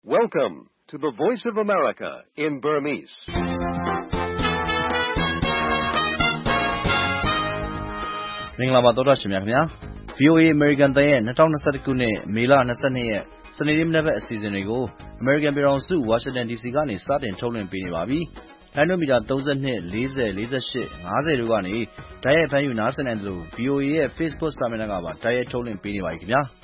Welcome to the Voice of America in Burmese. ။မင်္ဂလာပါသောတာရှင်များခင်ဗျာ။ VOA American တန်ရဲ့2021ခုနှစ်မေလ22ရက်စနေနေ့မနက်ဘက်အစီအစဉ်တွေကို American ပြည်ထောင်စု Washington DC ကနေစတင်ထုတ်လွှင့်ပေးနေပါပြီ။လိုင်းနိုမီတာ32, 40, 48, 50တို့ကနေတိုက်ရိုက်ဖမ်းယူနားဆင်နိုင်တယ်လို့ VOA ရဲ့ Facebook စာမျက်နှာကပါတိုက်ရိုက်ထုတ်လွှင့်ပေးနေပါပြီခင်ဗျာ။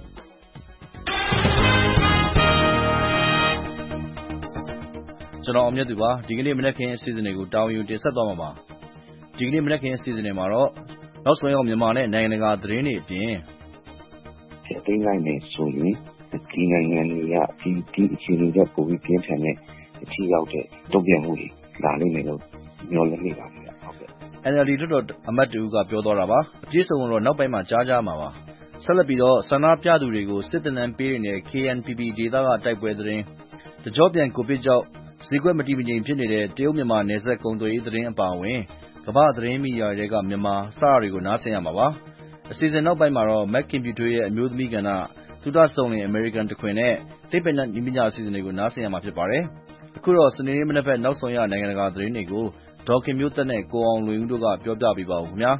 ကျွန်တော်အမြတ်သူပါဒီကနေ့မနက်ခင်းအစီအစဉ်တွေကိုတာဝန်ယူတင်ဆက်သွားမှာပါဒီကနေ့မနက်ခင်းအစီအစဉ်တွေမှာတော့နောက်ဆုံးရောက်မြန်မာနဲ့နိုင်ငံတကာသတင်းတွေအပြင်အသိနိုင်နေဆိုရင်ဒီနိုင်ငံတွေကဒီအခြေအနေတွေပိုပြီးပြင်းထန်တဲ့အထီးရောက်တဲ့တုံ့ပြန်မှုတွေလာလိမ့်မယ်လို့မျှော်လင့်နေပါဗျာဟုတ်ကဲ့ NLD လွှတ်တော်အမတ်တူကပြောသွားတာပါအပြည့်စုံတော့နောက်ပိုင်းမှာကြားကြမှာပါဆက်လက်ပြီးတော့ဆန္ဒပြသူတွေကိုစစ်တပ်နဲ့ပေးနေတဲ့ KNPP ဒေသကတိုက်ပွဲသတင်းတကြောပြန်ကိုဗစ်ကြောင့်ဈေးကွက်မတည်မငြိမ်ဖြစ်နေတဲ့တရုတ်မြန်မာနယ်စပ်ကုန်သွယ်ရေးသတင်းအပါအဝင်ကမ္ဘာသတင်းမီဒီယာတွေကမြန်မာစတာတွေကိုနားဆင်ရမှာပါအစီအစဉ်နောက်ပိုင်းမှာတော့ Mac Computer ရဲ့အမျိုးသမီးကဏ္ဍသုတဆုံလင် American တခွင်နဲ့တိပ္ပံနဲ့နည်းပညာအစီအစဉ်တွေကိုနားဆင်ရမှာဖြစ်ပါတယ်အခုတော့စနေနေ့မနက်ဘက်နောက်ဆုံးရနိုင်ငံတကာသတင်းတွေကိုဒေါ်ခင်မျိုးသက်နဲ့ကိုအောင်လွင်ဦးတို့ကပြောပြပေးပါဦးခင်ဗျာ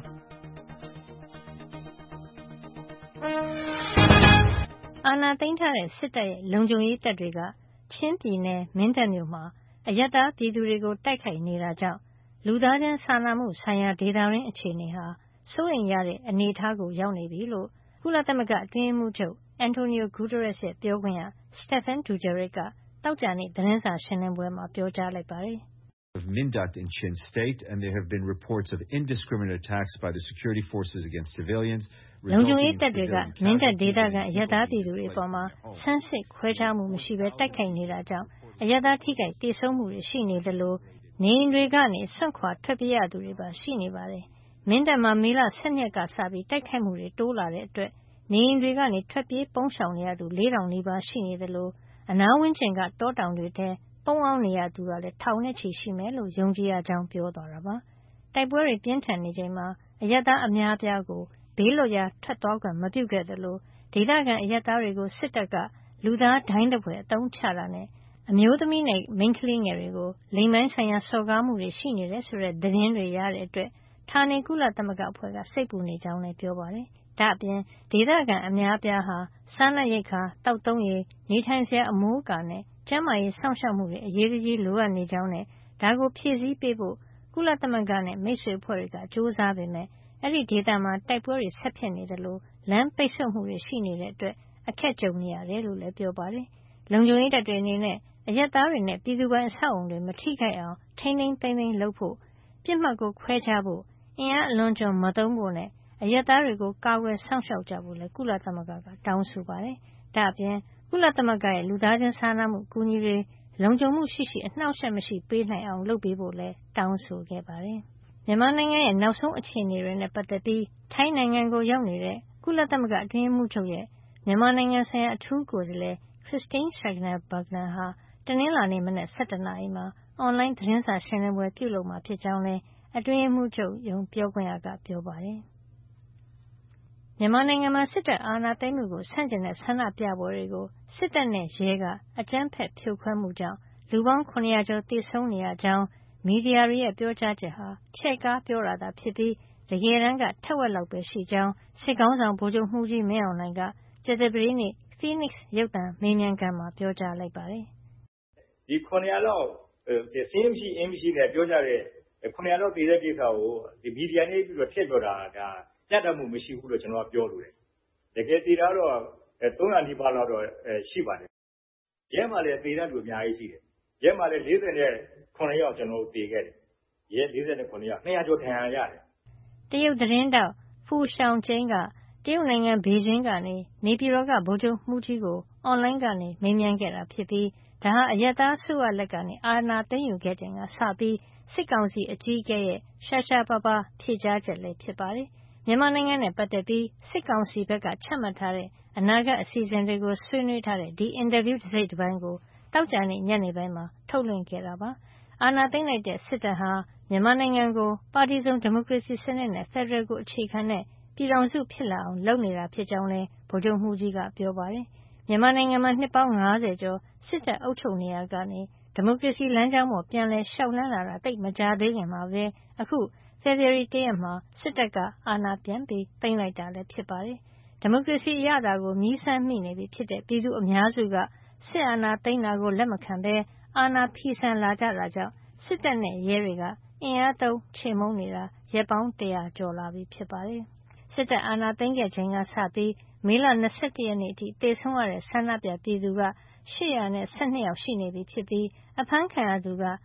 အာဏာသိမ်းထားတဲ့စစ်တပ်ရဲ့လုံခြုံရေးတပ်တွေကချင်းပြည်နယ်မင်းတပ်မြို့မှာအရပ်သားပြည်သူတွေကိုတိုက်ခိုက်နေတာကြောင့်လူသားချင်းစာနာမှုဆိုင်ရာဒေသတွင်းအခြေအနေဟာစိုးရိမ်ရတဲ့အနေအထားကိုရောက်နေပြီလို့ကုလသမဂ္ဂအတွင်းရေးမှူးချုပ် Antonio Guterres ရဲ့ပြောခွင့်ရ Stéphane Dujarric ကသောကြာနေ့သတင်းစာရှင်းလင်းပွဲမှာပြောကြားလိုက်ပါတယ် of Mindat in Chin State, and there have been reports of indiscriminate attacks by the security forces against civilians. လုံခြုံရေးတပ်တွေကမင်းတပ်ဒေသခံအရပ်သားပြည်သူတွေအပေါ်မှာဆန်းစစ်ခွဲခြားမှုမရှိဘဲတိုက်ခိုက်နေတာကြောင့်အရပ်သားထိခိုက်ဒေဆုံးမှုတွေရှိနေသလိုနေအိမ်တွေကနေဆွန့်ခွာထွက်ပြေးရသူတွေပါရှိနေပါတယ်။မင်းတပ်မှာမေလ12ရက်ကစပြီးတိုက်ခိုက်မှုတွေတိုးလာတဲ့အတွက်နေအိမ်တွေကနေထွက်ပြေးပုန်းရှောင်နေရသူ4000နီးပါးရှိနေသလိုအနားဝန်းကျင်ကတောတောင်တွေထဲပုန်းအောင်နေရသူကလည်းထောင်နဲ့ချီရှိမယ်လို့ယုံကြည်ရကြောင်းပြောသွားတာပါ။တိုက်ပွဲတွေပြင်းထန်နေချိန်မှာအရပ်သားအများအပြားကိုဘေးလွတ်ရာထွက်သွားခွင့်မပြုခဲ့သလိုဒေသခံအရပ်သားတွေကိုစစ်တပ်ကလူသားဒိုင်းတပွဲအသုံးချတာနဲ့အမျိုးသမီးနဲ့မိန်းကလေးငယ်တွေကိုလိင်ပိုင်းဆိုင်ရာစော်ကားမှုတွေရှိနေတယ်ဆိုတဲ့သတင်းတွေရတဲ့အတွက်ဌာနေကုလသမဂ္ဂအဖွဲ့ကစိတ်ပူနေကြောင်းလည်းပြောပါတယ်။ဒါ့အပြင်ဒေသခံအများအပြားဟာစားနပ်ရိက္ခာတောက်သုံးရေနေထိုင်စရာအမိုးအကာနဲ့ကျန်းမာရေးစောင့်ရှောက်မှုတွေအရေးကြီးလိုအပ်နေကြောင်းနဲ့ဒါကိုဖြည့်ဆည်းပေးဖို့ကုလသမဂ္ဂနဲ့မိတ်ဆွေအဖွဲ့တွေကစ조사ပေမဲ့အဲ့ဒီဒေသမှာတိုက်ပွဲတွေဆက်ဖြစ်နေတယ်လို့လမ်းပိတ်ဆို့မှုတွေရှိနေတဲ့အတွက်အခက်ကြုံနေရတယ်လို့လည်းပြောပါတယ်။လုံခြုံရေးတပ်တွေအနေနဲ့အရပ်သားတွေနဲ့ပြည်သူပိုင်အဆောက်အုံတွေမထိခိုက်အောင်ထိန်းသိမ်းသိမ်းလုပ်ဖို့ပြစ်မှတ်ကိုခွဲခြားဖို့အင်အားအလွန်ကျွံမသုံးဖို့နဲ့အရပ်သားတွေကိုကာကွယ်စောင့်ရှောက်ကြဖို့လည်းကုလသမဂ္ဂကတောင်းဆိုပါတယ်။ဒါ့အပြင်ကုလသမဂ္ဂရဲ့လူသားချင်းစာနာမှုအကူအညီတွေလုံခြုံမှုရှိအနှောက်အယှက်မရှိပေးနိုင်အောင်လုပ်ပေးဖို့လည်းတောင်းဆိုခဲ့ပါတယ်။မြန်မာနိုင်ငံရဲ့နောက်ဆုံးအခြေအနေတွေနဲ့ပတ်သက်ပြီးထိုင်းနိုင်ငံကိုရောက်နေတဲ့ကုလသမဂ္ဂအတွင်းရေးမှူးချုပ်ရဲ့မြန်မာနိုင်ငံဆိုင်ရာအထူးကိုယ်စားလှယ် Christine Schraner Burgener ဟာတနင်္လာနေ့မနက်7:00 နာရီမှာအွန်လိုင်းသတင်းစာရှင်းလင်းပွဲပြုလုပ်မှာဖြစ်ကြောင်းလည်းအတွင်းရေးမှူးချုပ်ရုံးပြောခွင့်ရကပြောပါတယ်။မြန်မာနိုင်ငံမှာစစ်တပ်အာဏာသိမ်းမှုကိုဆန့်ကျင်တဲ့ဆန္ဒပြပွဲတွေကိုစစ်တပ်နဲ့ရဲကအကြမ်းဖက်ဖြိုခွဲမှုကြောင့်လူပေါင်း900ကျော်သေဆုံးနေရကြောင်းမီဒီယာတွေရဲ့ပြောကြားချက်ဟာချဲ့ကားပြောတာသာဖြစ်ပြီးတကယ်တမ်းကထက်ဝက်လောက်ပဲရှိကြောင်းစစ်ကောင်ဆောင်ဗိုလ်ချုပ်မှုကြီးမင်းအောင်လှိုင်ကကြေတပရိနေ့ Phoenix ရုပ်သံမေးမြန်းခန်းမှာပြောကြားလိုက်ပါတယ်။ဒီ900လောက်စင်းမရှိအင်းမရှိနဲ့ပြောကြတဲ့900လောက်တည်တဲ့ကိစ္စကိုဒီမီဒီယာနဲ့ပြီးတော့ထည့်ပြောတာဒါညတ်တမှုမရှိဘူးလို့ကျွန်တော်ကပြောလို့တယ်။တကယ်တည်တာတော့300နီးပါးလောက်တော့ရှိပါတယ်။ရဲမှာလည်းတည်တဲ့လူအများကြီးရှိတယ်။ရဲမှာလည်း49ယောက်ကျွန်တော်တို့တည်ခဲ့တယ်။ရဲ49ယောက်200ကျော်ခံရရတယ်။တရုတ်သတင်းတောက်ဖူရှောင်ကျင်းကတရုတ်နိုင်ငံဘေဂျင်းကနေနေပြည်တော်ကဗိုလ်ချုပ်မှုကြီးကိုအွန်လိုင်းကနေမေးမြန်းခဲ့တာဖြစ်ပြီးဒါဟာအရပ်သားစုရလက်ကနေအာဏာသိမ်းယူခဲ့ခြင်းကစပြီးစစ်ကောင်စီအကြီးအကဲရဲ့ရှာရှာပါပါဖြေကြားချက်လည်းဖြစ်ပါတယ်။မြန်မာနိုင်ငံနဲ့ပတ်သက်ပြီးစစ်ကောင်စီဘက်ကချမှတ်ထားတဲ့အနာဂတ်အစီအစဉ်တွေကိုဆွေးနွေးထားတဲ့ဒီအင်တာဗျူးတစ်စိတ်တစ်ပိုင်းကိုတောက်ကြနေ့ညနေပိုင်းမှာထုတ်လွှင့်ခဲ့တာပါ။အာဏာသိမ်းလိုက်တဲ့စစ်တပ်ဟာမြန်မာနိုင်ငံကိုပါတီစုံဒီမိုကရေစီစနစ်နဲ့ဖက်ဒရယ်ကိုအခြေခံတဲ့ပြည်ထောင်စုဖြစ်လာအောင်လုပ်နေတာဖြစ်ကြောင်းလည်းဗိုလ်ချုပ်မှုကြီးကပြောပါတယ်။မြန်မာနိုင်ငံမှာနှစ်ပေါင်း50ကျော်စစ်တပ်အုပ်ချုပ်နေရကနေဒီမိုကရေစီလမ်းကြောင်းပေါ်ပြန်လည်လျှောက်လှမ်းလာတာသိပ်မကြာသေးခင်မှာပဲအခုဖေဖော်ဝါရီ1ရက်မှာစစ်တပ်ကအာဏာပြန်ပြီးသိမ်းလိုက်တာလည်းဖြစ်ပါတယ်။ဒီမိုကရေစီအရသာကိုမြည်းစမ်းမိနေပြီဖြစ်တဲ့ပြည်သူအများစုကစစ်အာဏာသိမ်းတာကိုလက်မခံဘဲအာဏာဖီဆန်လာကြတာကြောင့်စစ်တပ်နဲ့ရဲတွေကအင်အားသုံးချေမှုန်းနေတာရက်ပေါင်း100ကျော်လာပြီဖြစ်ပါတယ်။စစ်တပ်အာဏာသိမ်းခဲ့ချိန်ကစပြီးမေလ21ရက်နေ့အထိသေဆုံးရတဲ့ဆန္ဒပြပြည်သူက812ယောက်ရှိနေပြီဖြစ်ပြီးအဖမ်းခံရသူက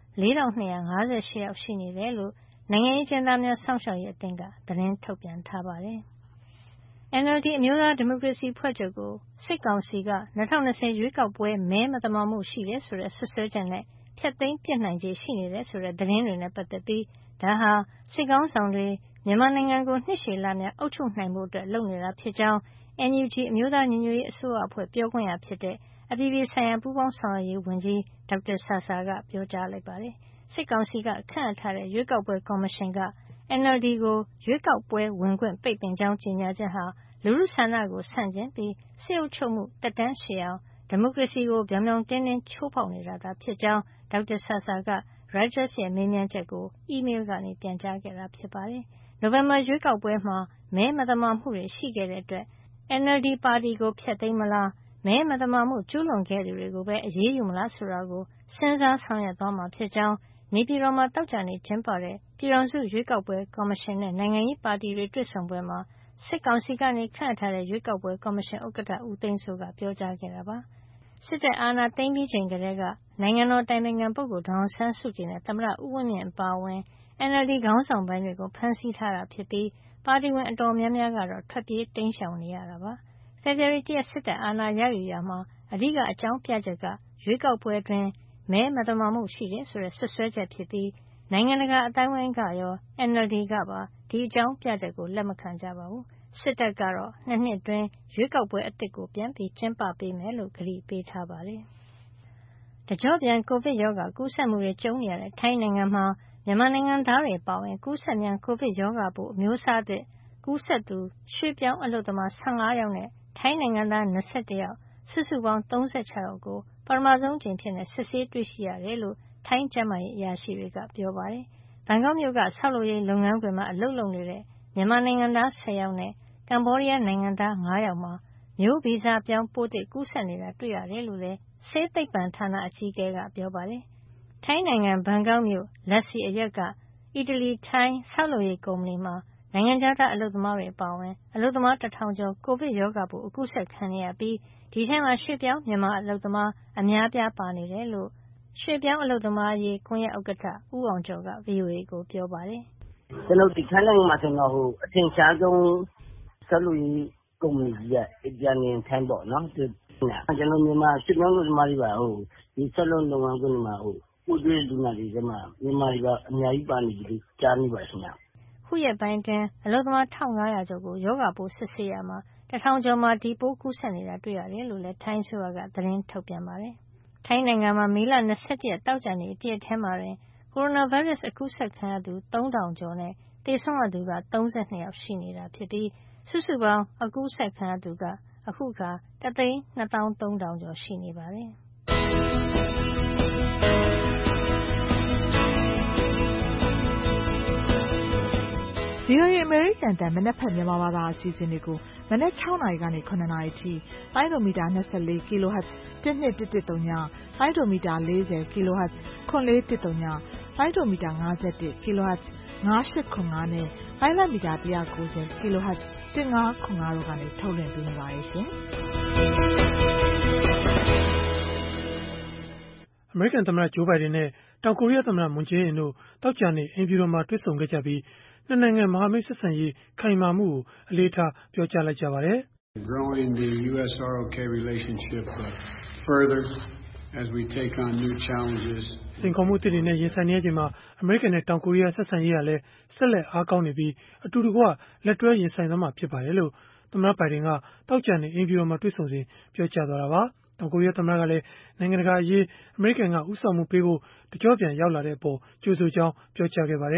4258ယောက်ရှိနေတယ်လို့နိုင်ငံရေးကျဉ်းသားများစောင့်ရှောက်ရေးအသင်းကသတင်းထုတ်ပြန်ထားပါတယ်။ NLD အမျိုးသားဒီမိုကရေစီဖွဲ့ချုပ်ကိုစစ်ကောင်စီက2020ရွေးကောက်ပွဲမဲမသမာမှုရှိတယ်ဆိုတဲ့ဆွဆွဲချက်နဲ့ဖျက်သိမ်းပြစ်နိုင်ခြေရှိနေတယ်ဆိုတဲ့သတင်းတွေနဲ့ပတ်သက်ပြီးဒါဟာစစ်ကောင်းဆောင်တွေမြန်မာနိုင်ငံကိုနှစ်ရှည်လများအုပ်ချုပ်နိုင်ဖို့အတွက်လုပ်နေတာဖြစ်ကြောင်း NUG အမျိုးသားညီညွတ်ရေးအစိုးရအဖွဲ့ပြောခွင့်ရဖြစ်တဲ့အပြည်ပြည်ဆိုင်ရာပူးပေါင်းဆောင်ရွက်ရေးဝန်ကြီးဒေါက်တာဆာဆာကပြောကြားလိုက်ပါတယ်။စစ်ကောင်စီကခန့်အပ်ထားတဲ့ရွေးကောက်ပွဲကော်မရှင်က NLD ကိုရွေးကောက်ပွဲဝင်ခွင့်ပိတ်ပင်ကြောင်းကြေညာချက်ဟာလူထုဆန္ဒကိုဆန့်ကျင်ပြီးစစ်အုပ်ချုပ်မှုတက်တန်းရှည်အောင်ဒီမိုကရေစီကိုပြောင်ပြောင်တင်းတင်းချိုးဖောက်နေတာသာဖြစ်ကြောင်းဒေါက်တာဆာဆာက Reuters ရဲ့မေးမြန်းချက်ကိုအီးမေးလ်ကနေပြန်ကြားခဲ့တာဖြစ်ပါတယ်။နိုဝင်ဘာရွေးကောက်ပွဲမှာမဲမသမာမှုတွေရှိခဲ့တဲ့အတွက် NLD ပါတီကိုဖျက်သိမ်းမလားမဲမသမာမှုကျူးလွန်ခဲ့သူတွေကိုပဲအရေးယူမလားဆိုတာကိုစဉ်းစားဆောင်ရွက်သွားမှာဖြစ်ကြောင်းနေပြည်တော်မှာတောက်ကြနေကျင်းပတဲ့ပြည်ထောင်စုရွေးကောက်ပွဲကော်မရှင်နဲ့နိုင်ငံရေးပါတီတွေတွေ့ဆုံပွဲမှာစစ်ကောင်စီကနေခန့်အပ်ထားတဲ့ရွေးကောက်ပွဲကော်မရှင်ဥက္ကဋ္ဌဦးသိန်းစိုးကပြောကြားခဲ့တာပါ။စစ်တပ်အာဏာသိမ်းပြီးချိန်ကတည်းကနိုင်ငံတော်တိုင်ပင်ခံပုဂ္ဂိုလ်ဒေါ်အောင်ဆန်းစုကြည်နဲ့သမ္မတဦးဝင်းမြင့်အပါအဝင် NLD ခေါင်းဆောင်ပိုင်းတွေကိုဖမ်းဆီးထားတာဖြစ်ပြီးပါတီဝင်အတော်များများကတော့ထွက်ပြေးတိမ်းရှောင်နေရတာပါ။ဖေဖော်ဝါရီ1ရက်စစ်တပ်အာဏာရယူရာမှာအဓိကအကြောင်းပြချက်ကရွေးကောက်ပွဲတွင်မဲမသမာမှုရှိတယ်ဆိုတဲ့ဆွဆွဲချက်ဖြစ်ပြီးနိုင်ငံတကာအတိုင်းအဝိုင်းကရော NLD ကပါဒီအကြောင်းပြချက်ကိုလက်မခံကြပါဘူး။စစ်တပ်ကတော့2နှစ်အတွင်းရွေးကောက်ပွဲအသစ်ကိုပြန်ပြီးကျင်းပပေးမယ်လို့ကတိပေးထားပါတယ်။တကျော့ပြန်ကိုဗစ်ရောဂါကူးစက်မှုတွေကြုံနေရတဲ့ထိုင်းနိုင်ငံမှာမြန်မာနိုင်ငံသားတွေပါဝင်ကူးစက်မြန်ကိုဗစ်ရောဂါပိုးအမျိုးအစားသစ်ကူးစက်သူရွှေ့ပြောင်းအလုပ်သမား15ယောက်နဲ့ထိုင်းနိုင်ငံသား21ယောက်စုစုပေါင်း36ယောက်ကိုပထမဆုံးအကြိမ်ဖြစ်စစ်ဆေးတွေ့ရှိရတယ်လို့ထိုင်းကျန်းမာရေးအရာရှိတွေကပြောပါတယ်။ဘန်ကောက်မြို့ကဆောက်လုပ်ရေးလုပ်ငန်းခွင်မှာအလုပ်လုပ်နေတဲ့မြန်မာနိုင်ငံသား10ယောက်နဲ့ကမ္ဘောဒီးယားနိုင်ငံသား9ယောက်မှာမျိုးဗီဇပြောင်းပိုးသစ်ကူးစက်နေတာတွေ့ရတယ်လို့လည်းဆေးသိပ္ပံဌာနအကြီးအကဲကပြောပါတယ်။ထိုင်းနိုင်ငံဘန်ကောက်မြို့လက်စီအရပ်ကအီတလီထိုင်းဆောက်လုပ်ရေးကုမ္ပဏီမှာနိုင်ငံခြားသားအလုပ်သမားတွေအပါအဝင်အလုပ်သမား1000ကျော်ကိုဗစ်ရောဂါပိုးအကူးစက်ခံနေရပြီးဒီထဲမှာရွှေ့ပြောင်းမြန်မာအလုပ်သမားအများအပြားပါနေတယ်လို့ရွှေ့ပြောင်းအလုပ်သမားရေးကွန်ရက်ဥက္ကဋ္ဌဦးအောင်ကျော်က VOA ကိုပြောပါတယ်။ကျွန်တော်ဒီထိုင်းနိုင်ငံမှာဆိုတော့အထင်ရှားဆုံးဆောက်လုပ်ရေးကုမ္ပဏီကြီးက Indian Time ပေါ့နော်။ကျွန်တော်မြန်မာရွှေ့ပြောင်းအလုပ်သမားတွေပါဒီဆောက်လုပ်လုပ်ငန်းခွင်မှာပို့တွေ့လူနာတွေထဲမှာမြန်မာတွေကအများကြီးပါနေပြီလို့ကြားနေပါရှင်။ခုရက်ပိုင်းတွင်အလုပ်သမား1500ကျော်ကိုယောဂပိုးစစ်ဆေးရမှာ1000ကျော်မှာဒီပိုးကူးစက်နေတာတွေ့ရတယ်လို့လည်းထိုင်းဆိုရကသတင်းထုတ်ပြန်ပါတယ်။ထိုင်းနိုင်ငံမှာမေလ21ရက်တောက်ကြနေတရက်ထဲမှာတင်ကိုရိုနာဗိုင်းရပ်စ်အကူးစက်ခံရသူ3000ကျော်နဲ့သေဆုံးရသူက32ယောက်ရှိနေတာဖြစ်ပြီးစုစုပေါင်းအကူးစက်ခံရသူကအခုခါ1,230,000 ကျော်ရှိနေပါတယ်။ VOA အမေရိကန်တန်မနက်ဖြန်မြန်မာဘာသာအစီအစဉ်တွေကိုမနက်6နာရီကနေ9နာရီထိလိုင်းဒိုမီတာ24 kHz 1213ညလိုင်းဒိုမီတာ40 kHz 9410ညလိုင်းဒိုမီတာ51 kHz 9895နဲ့လိုင်းလမီတာ190 kHz 1505တို့ကနေထုတ်လွှင့်ပေးနေပါတယ်ရှင်။အမေရိကန်သမ္မတဂျိုးဘိုင်ဒန်နဲ့တောင်ကိုရီးယားသမ္မတမွန်ဂျေးအင်တို့တောက်ကြနေအိမ်ဖြူတော်မှာတွေ့ဆုံခဲ့ကြပြီးနှစ်နိုင်ငံမဟာမိတ်ဆက်ဆံရေးခိုင်မာမှုကိုအလေးထားပြောကြားလိုက်ကြပါတယ်။ Growing the US-ROK relationship further as we take on new challenges. စင်ကောမှုတစ်တွေနဲ့ရင်ဆိုင်နေရချိန်မှာအမေရိကန်နဲ့တောင်ကိုရီးယားဆက်ဆံရေးကလည်းဆက်လက်အားကောင်းနေပြီးအတူတကွလက်တွဲရင်ဆိုင်သွားမှာဖြစ်ပါတယ်လို့သမ္မတဘိုင်ဒန်ကတောက်ကြနေအိမ်ဖြူတော်မှာတွေ့ဆုံစဉ်ပြောကြားသွားတာပါ။တောင်ကိုရီးယားသမ္မတကလည်းနိုင်ငံတကာအရေးအမေရိကန်ကဥဆောင်မှုပေးဖို့တကြော့ပြန်ရောက်လာတဲ့အပေါ်ကြိုးဆိုကြောင်းပြောကြားခဲ့ပါတယ်။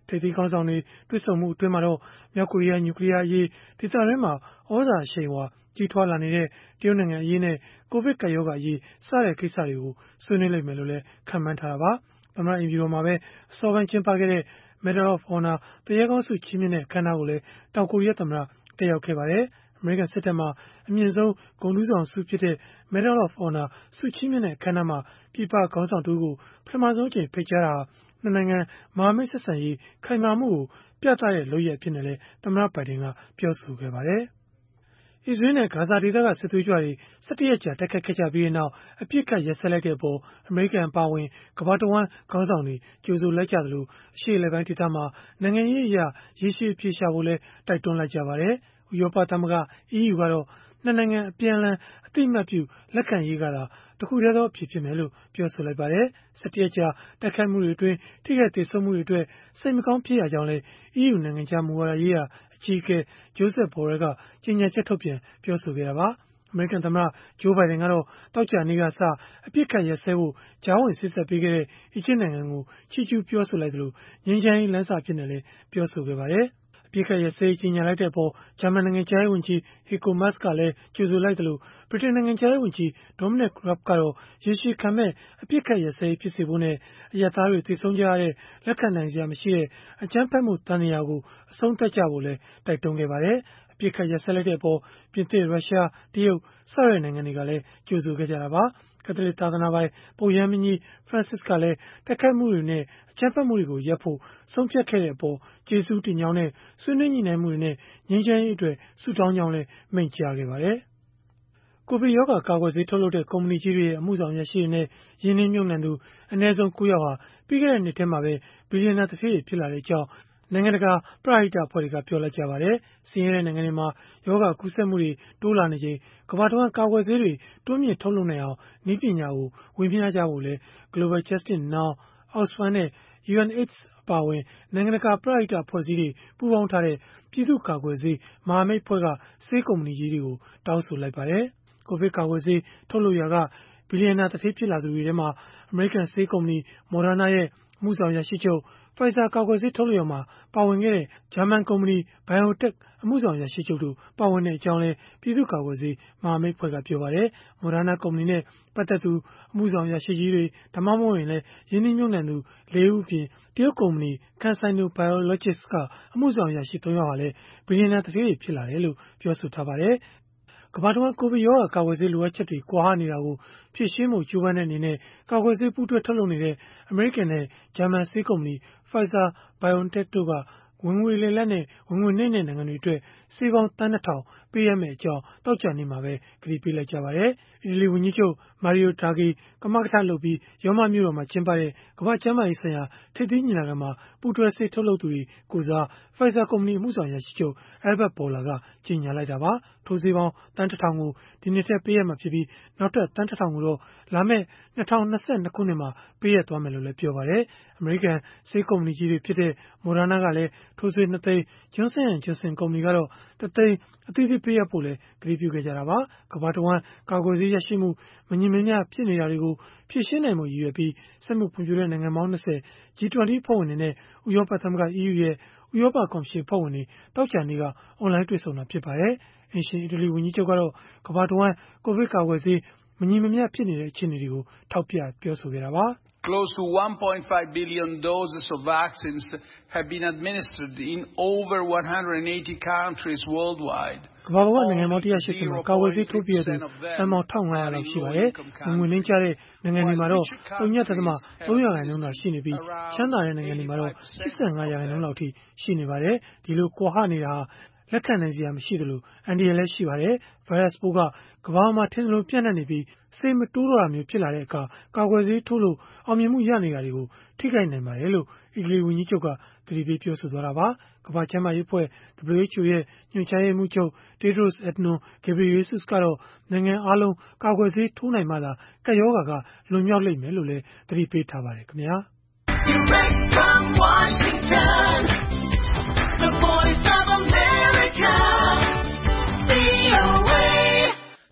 ထိပ်သီးခေါင်းဆောင်တွေတွေ့ဆုံမှုအတွင်းမှာတော့မြောက်ကိုရီးယားနျူကလ িয়ার အရေးဒေသတွင်းမှာဩဇာအရှိန်အဝါကြီးထွားလာနေတဲ့တရုတ်နိုင်ငံအရေးနဲ့ကိုဗစ်ကပ်ရောဂါအရေးစတဲ့ကိစ္စတွေကိုဆွေးနွေးလိမ့်မယ်လို့လည်းခန့်မှန်းထားတာပါသမ္မတအိမ်ဖြူတော်မှာပဲအစောပိုင်းကျင်းပခဲ့တဲ့ Medal of Honor သူရဲကောင်းဆုချီးမြှင့်တဲ့အခမ်းအနားကိုလည်းတောင်ကိုရီးယားသမ္မတတက်ရောက်ခဲ့ပါတယ်အမေရိကန်စစ်တပ်မှာအမြင့်ဆုံးဂုဏ်ထူးဆောင်ဆုဖြစ်တဲ့ Medal of Honor ဆုချီးမြှင့်တဲ့အခမ်းအနားမှာပြည်ပခေါင်းဆောင်တဦးကိုပထမဆုံးအကြိမ်ဖိတ်ကြားတာဟာနှစ်နိုင်ငံမဟာမိတ်ဆက်ဆံရေးခိုင်မာမှုကိုပြသတဲ့လုပ်ရပ်အဖြစ်နဲ့လည်းသမ္မတဘိုင်ဒင်ကပြောဆိုခဲ့ပါတယ်အစ္စရေးနဲ့ဂါဇာဒေသကစစ်သွေးကြွတွေ17ရက်ကြာတိုက်ခိုက်ခဲ့ကြပြီးနောက်အပြစ်ခတ်ရက်စက်လိုက်တဲ့အပေါ်အမေရိကန်အပါအဝင်ကမ္ဘာတဝန်းခေါင်းဆောင်တွေကြိုဆိုလိုက်ကြသလိုအရှေ့အလယ်ပိုင်းဒေသမှာနိုင်ငံရေးအရာရေရှည်အပြေရှာဖို့လည်းတိုက်တွန်းလိုက်ကြပါတယ်။ဥရောပသမဂ္ဂ EU ကတော့နှစ်နိုင်ငံအပြန်အလှန်အတိအမှတ်ပြုလက်ခံရေးကသာတခုတည်းသောအဖြစ်ဖြစ်မယ်လို့ပြောဆိုလိုက်ပါတယ်။17ရက်ကြာတိုက်ခိုက်မှုတွေအတွင်းထိခိုက်ဒေဆုံးမှုတွေအတွက်စိတ်မကောင်းဖြစ်ရကြောင်းလည်း EU နိုင်ငံခြားမူဝါဒရေးရာအကြီးအကဲ Josep Borrell ကကြေညာချက်ထုတ်ပြန်ပြောဆိုခဲ့တာပါ။အမေရိကန်သမ္မတဂျိုးဘိုင်ဒန်ကတော့သောကြာနေ့ကစအပြစ်ခတ်ရက်စဲဖို့ကြားဝင်စစ်ဆက်ပေးခဲ့တဲ့အီဂျစ်နိုင်ငံကိုချီးကျူးပြောဆိုလိုက်သလိုငြိမ်းချမ်းရေးလမ်းစာဖြစ်နေလည်းပြောဆိုခဲ့ပါတယ်။အပြစ်ခတ်ရက်စဲကြေညာလိုက်တဲ့အပေါ်ဂျာမန်နိုင်ငံခြားရေးဝန်ကြီး Heiko Maas ကလည်းကြိုဆိုလိုက်သလိုဗြိတိန်နိုင်ငံခြားရေးဝန်ကြီး Dominic Raab ကတော့ရေရှည်ခံမဲ့အပြစ်ခတ်ရက်စဲဖြစ်စေဖို့နဲ့အရပ်သားတွေသေဆုံးကြရတဲ့လက်ခံနိုင်စရာမရှိတဲ့အကြမ်းဖက်မှုသံသရာကိုအဆုံးသတ်ကြဖို့လည်းတိုက်တွန်းခဲ့ပါတယ်။အပြစ်ခတ်ရက်စဲလိုက်တဲ့အပေါ်ပြင်သစ်ရုရှားတရုတ်စတဲ့နိုင်ငံတွေကလည်းကြိုဆိုခဲ့ကြတာပါ။ကက်သလစ်သာသနာပိုင်ပုပ်ရဟန်းမင်းကြီး Francis ကလည်းတိုက်ခိုက်မှုတွေနဲ့အကြမ်းဖက်မှုတွေကိုရပ်ဖို့ဆုံးဖြတ်ခဲ့တဲ့အပေါ်ကျေးဇူးတင်ကြောင်းနဲ့ဆွေးနွေးညှိနှိုင်းမှုတွေနဲ့ငြိမ်းချမ်းရေးအတွက်ဆုတောင်းကြောင်းလည်းမိန့်ကြားခဲ့ပါတယ်။ကိုဗစ်ရောဂါကာကွယ်ဆေးထုတ်လုပ်တဲ့ကုမ္ပဏီကြီးတွေရဲ့အမှုဆောင်အရာရှိတွေနဲ့ရင်းနှီးမြှုပ်နှံသူအနည်းဆုံး9ယောက်ဟာပြီးခဲ့တဲ့နှစ်ထဲမှာပဲဘီလီယံနာသူဌေးတွေဖြစ်လာတဲ့အကြောင်းနိုင်ငံတကာပရဟိတအဖွဲ့တွေကပြောလိုက်ကြပါတယ်။ဆင်းရဲတဲ့နိုင်ငံတွေမှာရောဂါကူးစက်မှုတွေတိုးလာနေချိန်ကမ္ဘာတဝန်းကာကွယ်ဆေးတွေတိုးမြင့်ထုတ်လုပ်နိုင်အောင်နည်းပညာကိုဝင်ပြကြဖို့လဲ Global Justice Now, Oxfam နဲ့ UNAIDS အပါအဝင်နိုင်ငံတကာပရဟိတအဖွဲ့အစည်းတွေပူးပေါင်းထားတဲ့ပြည်သူ့ကာကွယ်ဆေးမဟာမိတ်အဖွဲ့ကဆေးကုမ္ပဏီကြီးတွေကိုတောင်းဆိုလိုက်ပါတယ်။ကိုဗစ်ကာကွယ်ဆေးထုတ်လုပ်ရာကဘီလီယံနာသူဌေးဖြစ်လာသူတွေထဲမှာအမေရိကန်ဆေးကုမ္ပဏီ Moderna ရဲ့အမှုဆောင်အရာရှိချုပ်Pfizer ကာကွယ်ဆေးထုတ်လုပ်ရာမှာပါဝင်ခဲ့တဲ့ဂျာမန်ကုမ္ပဏီ BioNTech အမှုဆောင်အရာရှိချုပ်တို့ပါဝင်တဲ့အကြောင်းလည်းပြည်သူ့ကာကွယ်ဆေးမဟာမိတ်အဖွဲ့ကပြောပါတယ်။ Moderna ကုမ္ပဏီနဲ့ပတ်သက်သူအမှုဆောင်အရာရှိကြီးတွေဒါမှမဟုတ်ရင်လည်းရင်းနှီးမြှုပ်နှံသူ4ဦးအပြင်တရုတ်ကုမ္ပဏီ CanSino Biologics ကအမှုဆောင်အရာရှိ3ယောက်ဟာလည်းဘီလီယံနာသူဌေးတွေဖြစ်လာတယ်လို့ပြောဆိုထားပါတယ်။ကမ္ဘာတဝန်းကိုဗစ်ရောဂါကာကွယ်ဆေးလိုအပ်ချက်တွေကွာဟနေတာကိုဖြည့်ရှင်းဖို့ကြိုးပမ်းတဲ့အနေနဲ့ကာကွယ်ဆေးပူးတွဲထုတ်လုပ်နေတဲ့အမေရိကန်နဲ့ဂျာမန်ဆေးကုမ္ပဏီ Pfizer BioNTech တို့ကဝင်ငွေလေလတ်နဲ့ဝင်ငွေနိမ့်တဲ့နိုင်ငံတွေအတွက်ဆေးပေါင်းသန်း 2,000ပေးရမယ့်အကြောင်းသောကြာနေ့မှာပဲကတိပေးလိုက်ကြပါတယ်။အီတလီဝန်ကြီးချုပ် Mario Draghi ကမကထလုပ်ပြီးရောမမြို့တော်မှာကျင်းပတဲ့ကမ္ဘာ့ကျန်းမာရေးဆိုင်ရာထိပ်သီးညီလာခံမှာပူးတွဲဆေးထုတ်လုပ်သူတွေကိုယ်စား Pfizer ကုမ္ပဏီအမှုဆောင်အရာရှိချုပ် Albert Bourla ကကြေညာလိုက်တာပါ။ထိုးဆေးပေါင်းသန်း 1,000 ကိုဒီနှစ်ထဲပေးရမှာဖြစ်ပြီးနောက်ထပ်သန်း 1,000 ကိုတော့လာမယ့်2022 ခုနှစ်မှာပေးရသွားမယ်လို့လည်းပြောပါတယ်။အမေရိကန်ဆေးကုမ္ပဏီကြီးတွေဖြစ်တဲ့ Moderna ကလည်းထိုးဆေး2 သိန်း Johnson & Johnson ကုမ္ပဏီကတော့1 သိန်းအသီးသီးပေးအပ်ဖို့လည်းကတိပြုခဲ့ကြတာပါ။ကမ္ဘာတဝန်းကာကွယ်ဆေးရရှိမှုမညီမမျှဖြစ်နေတာတွေကိုဖြေရှင်းနိုင်ဖို့ရည်ရွယ်ပြီးစက်မှုဖွံ့ဖြိုးတဲ့နိုင်ငံပေါင်း20 G20 အဖွဲ့ဝင်တွေနဲ့ဥရောပသမဂ္ဂ EU ရဲ့ဥရောပကော်မရှင်အဖွဲ့ဝင်တွေသောကြာနေ့ကအွန်လိုင်းတွေ့ဆုံတာဖြစ်ပါတယ်။အိမ်ရှင်အီတလီဝန်ကြီးချုပ်ကတော့ကမ္ဘာတဝန်းကိုဗစ်ကာကွယ်ဆေးမညီမမျှဖြစ်နေတဲ့အခြေအနေတွေကိုထောက်ပြပြောဆိုခဲ့တာပါ။ Close to 1.5 billion doses of vaccines have been administered in over 180 countries worldwide. ကမ္ဘာပေါ်ကနိုင်ငံပေါင်း180မှာကာကွယ်ဆေးထိုးပြီးတဲ့သူသန်းပေါင်း1,500လောက်ရှိပါတယ်။ငွေနှင်းကျတဲ့နိုင်ငံတွေမှာတော့ 0.3% သာရှိနေပြီးချမ်းသာတဲ့နိုင်ငံတွေမှာတော့ 85% လောက်ထိရှိနေပါတယ်။ဒီလိုကွာဟနေတာဟာလက်ခံနိုင်စရာမရှိသလိုအန္တရာယ်လည်းရှိပါတယ်။ ဗိုင်းရပ်စ်ပိုးကကမ္ဘာမှာထင်သလိုပြန့်နှံ့နေပြီးဆေးမတိုးတော့တာမျိုးဖြစ်လာတဲ့အခါကာကွယ်ဆေးထိုးလို့အောင်မြင်မှုရနေတာတွေကိုထိခိုက်နိုင်ပါတယ်လို့အီတလီဝန်ကြီးချုပ်ကသတိပေးပြောဆိုသွားတာပါ။ကမ္ဘာ့ကျန်းမာရေးအဖွဲ့ WHO ရဲ့ညွှန်ကြားရေးမှူးချုပ် Tedros Adhanom Ghebreyesus ကတော့နိုင်ငံအားလုံးကာကွယ်ဆေးထိုးနိုင်မှသာကပ်ရောဂါကလွန်မြောက်လိမ့်မယ်လို့လည်းသတိပေးထားပါတယ်ခင်ဗျာ။ Direct from Washington, the voice of America, VOA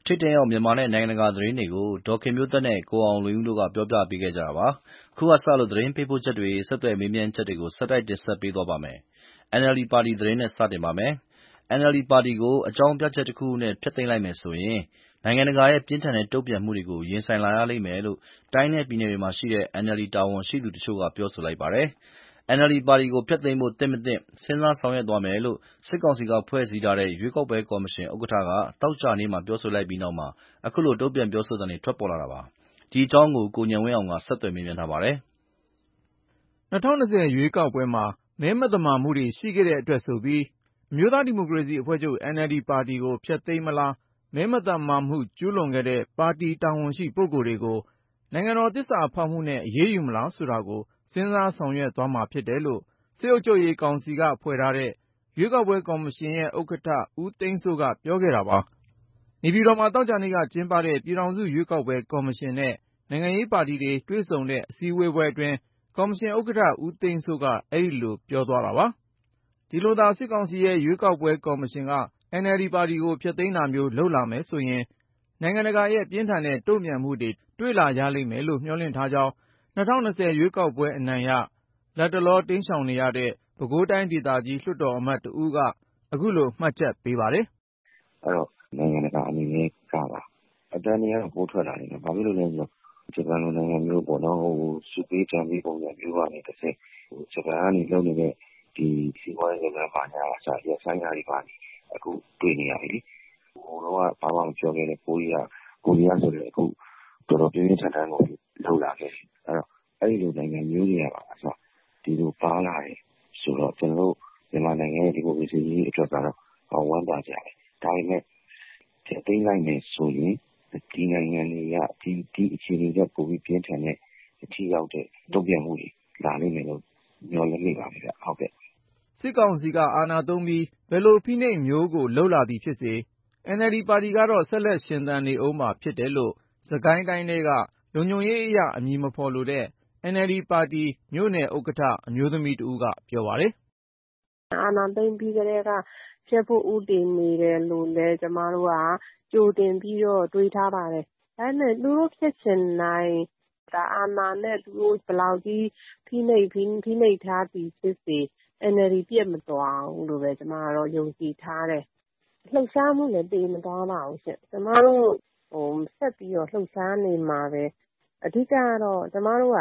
ထိပ်တန်းရောက်မြန်မာနဲ့နိုင်ငံတကာသတင်းတွေကိုဒေါ်ခင်မျိုးသက်နဲ့ကိုအောင်လွင်ဦးတို့ကပြောပြပေးခဲ့ကြတာပါ။ခုကစလို့သတင်းပေးပို့ချက်တွေဆက်သွယ်မေးမြန်းချက်တွေကိုဆက်တိုက်တင်ဆက်ပေးသွားပါမယ်။ NLD ပါတီသတင်းနဲ့စတင်ပါမယ်။ NLD ပါတီကိုအကြောင်းပြချက်တစ်ခုခုနဲ့ဖျက်သိမ်းလိုက်မယ်ဆိုရင်နိုင်ငံတကာရဲ့ပြင်းထန်တဲ့တုံ့ပြန်မှုတွေကိုရင်ဆိုင်လာရလိမ့်မယ်လို့တိုင်းနဲ့ပြည်နယ်တွေမှာရှိတဲ့ NLD တာဝန်ရှိသူတချို့ကပြောဆိုလိုက်ပါတယ်။ NLD ပါတီကိုဖျက်သိမ်းဖို့သင့်မသင့်စဉ်းစားဆောင်ရွက်သွားမယ်လို့စစ်ကောင်စီကဖွဲ့စည်းထားတဲ့ရွေးကောက်ပွဲကော်မရှင်ဥက္ကဋ္ဌကသောကြာနေ့မှာပြောဆိုလိုက်ပြီးနောက်အခုလိုတုံ့ပြန်ပြောဆိုသံတွေထွက်ပေါ်လာတာပါ။ဒီအကြောင်းကိုကိုဉာဏ်ဝင်းအောင်ကဆက်သွယ်မေးမြန်းထားပါတယ်။2020ရွေးကောက်ပွဲမှာမဲမသမာမှုတွေရှိခဲ့တဲ့အတွက်ဆိုပြီးအမျိုးသားဒီမိုကရေစီအဖွဲ့ချုပ် NLD ပါတီကိုဖျက်သိမ်းမလားမဲမသမာမှုကျူးလွန်ခဲ့တဲ့ပါတီတာဝန်ရှိပုဂ္ဂိုလ်တွေကိုနိုင်ငံတော်သစ္စာဖောက်မှုနဲ့အရေးယူမလားဆိုတာကိုစဉ်းစားဆောင်ရွက်သွားမှာဖြစ်တယ်လို့စစ်အုပ်ချုပ်ရေးကောင်စီကဖွဲ့ထားတဲ့ရွေးကောက်ပွဲကော်မရှင်ရဲ့ဥက္ကဋ္ဌဦးသိန်းစိုးကပြောခဲ့တာပါ။နေပြည်တော်မှာသောကြာနေ့ကကျင်းပတဲ့ပြည်ထောင်စုရွေးကောက်ပွဲကော်မရှင်နဲ့နိုင်ငံရေးပါတီတွေတွေ့ဆုံတဲ့အစည်းအဝေးပွဲအတွင်းကော်မရှင်ဥက္ကဋ္ဌဦးသိန်းစိုးကအဲဒီလိုပြောသွားတာပါ။ဒီလိုသာစစ်ကောင်စီရဲ့ရွေးကောက်ပွဲကော်မရှင်က NLD ပါတီကိုဖျက်သိမ်းတာမျိုးလုပ်လာမယ်ဆိုရင်နိုင်ငံတကာရဲ့ပြင်းထန်တဲ့တုံ့ပြန်မှုတွေတွေ့လာရလိမ့်မယ်လို့မျှော်လင့်ထားကြောင်း2020ရွေးကောက်ပွဲအနိုင်ရလတ်တလောတိမ်းရှောင်နေရတဲ့ပဲခူးတိုင်းဒေသကြီးလွှတ်တော်အမတ်တဦးကအခုလိုမှတ်ချက်ပေးပါတယ်။အဲ့တော့နိုင်ငံတကာအနေနဲ့ကပါအတန်းတွေကတော့ပိုးထွက်လာတယ်။ဘာဖြစ်လို့လဲဆိုတော့ဂျပန်လိုနိုင်ငံမျိုးပေါ့နော်စုပေးကြံပေးပုံစံမျိုးကနေတစ်ဆင့်ဂျပန်ကနေလုပ်နေတဲ့ဒီစီးပွားရေးလုပ်ငန်းပါညာအစားရဆိုင်ရာတွေပါအခုတွေ့နေရပြီ။ဟိုတော့ဘာမှမပြောခဲ့တဲ့ကိုရီးယားဆိုတဲ့အခုတော်တော်ပြင်းပြင်းထန်ထန်ကိုလှုပ်လာခဲ့တယ်။အဲ့ဒီလိုနိုင်ငံမျိုးတွေကပါအစားဒီလိုပါလာတယ်ဆိုတော့ကျွန်တော်တို့မြန်မာနိုင်ငံရဲ့ဒီမိုကရေစီရေးအတွက်ကတော့ဝမ်းသာကြတယ်။ဒါပေမဲ့သိမ်းလိုက်မယ်ဆိုရင်ဒီနိုင်ငံတွေကဒီအခြေအနေကပိုပြီးပြင်းထန်တဲ့အထီးရောက်တဲ့တုံ့ပြန်မှုတွေလာလိမ့်မယ်လို့မျှော်လင့်နေပါပြီဗျဟုတ်ကဲ့စစ်ကောင်စီကအာဏာသုံးပြီးဘယ်လိုဖိနှိပ်မျိုးကိုလှုပ်လာသည်ဖြစ်စေ NLD ပါတီကတော့ဆက်လက်ရှင်သန်နေဦးမှာဖြစ်တယ်လို့စကိုင်းတိုင်းထဲကလုံခြုံရေးအရာအမည်မဖော်လိုတဲ့ NLD ပါတီမြို့နယ်ဥက္ကဋ္ဌအမျိုးသမီးတဦးကပြောပါတယ်အာဏာသိမ်းပြီးကတည်းကဖျက်ဖို့ဦးတည်နေတယ်လို့လည်းကျမတို့ကကြိုတင်ပြီးတော့တွေးထားပါတယ်။ဒါပေမဲ့သူတို့ဖျက်ချင်နိုင်ဒါအာဏာနဲ့သူတို့ဘယ်လောက်ကြီးဖိနှိပ်ထားသည်ဖြစ်စေ NLD ပြတ်မသွားဘူးလို့ပဲကျမကတော့ယုံကြည်ထားတယ်။လှုပ်ရှားမှုလည်းတည်မသွားပါဘူးရှင်။ကျမတို့ဆက်ပြီးတော့လှုပ်ရှားနေမှာပဲ။အဓိကကတော့ကျမတို့က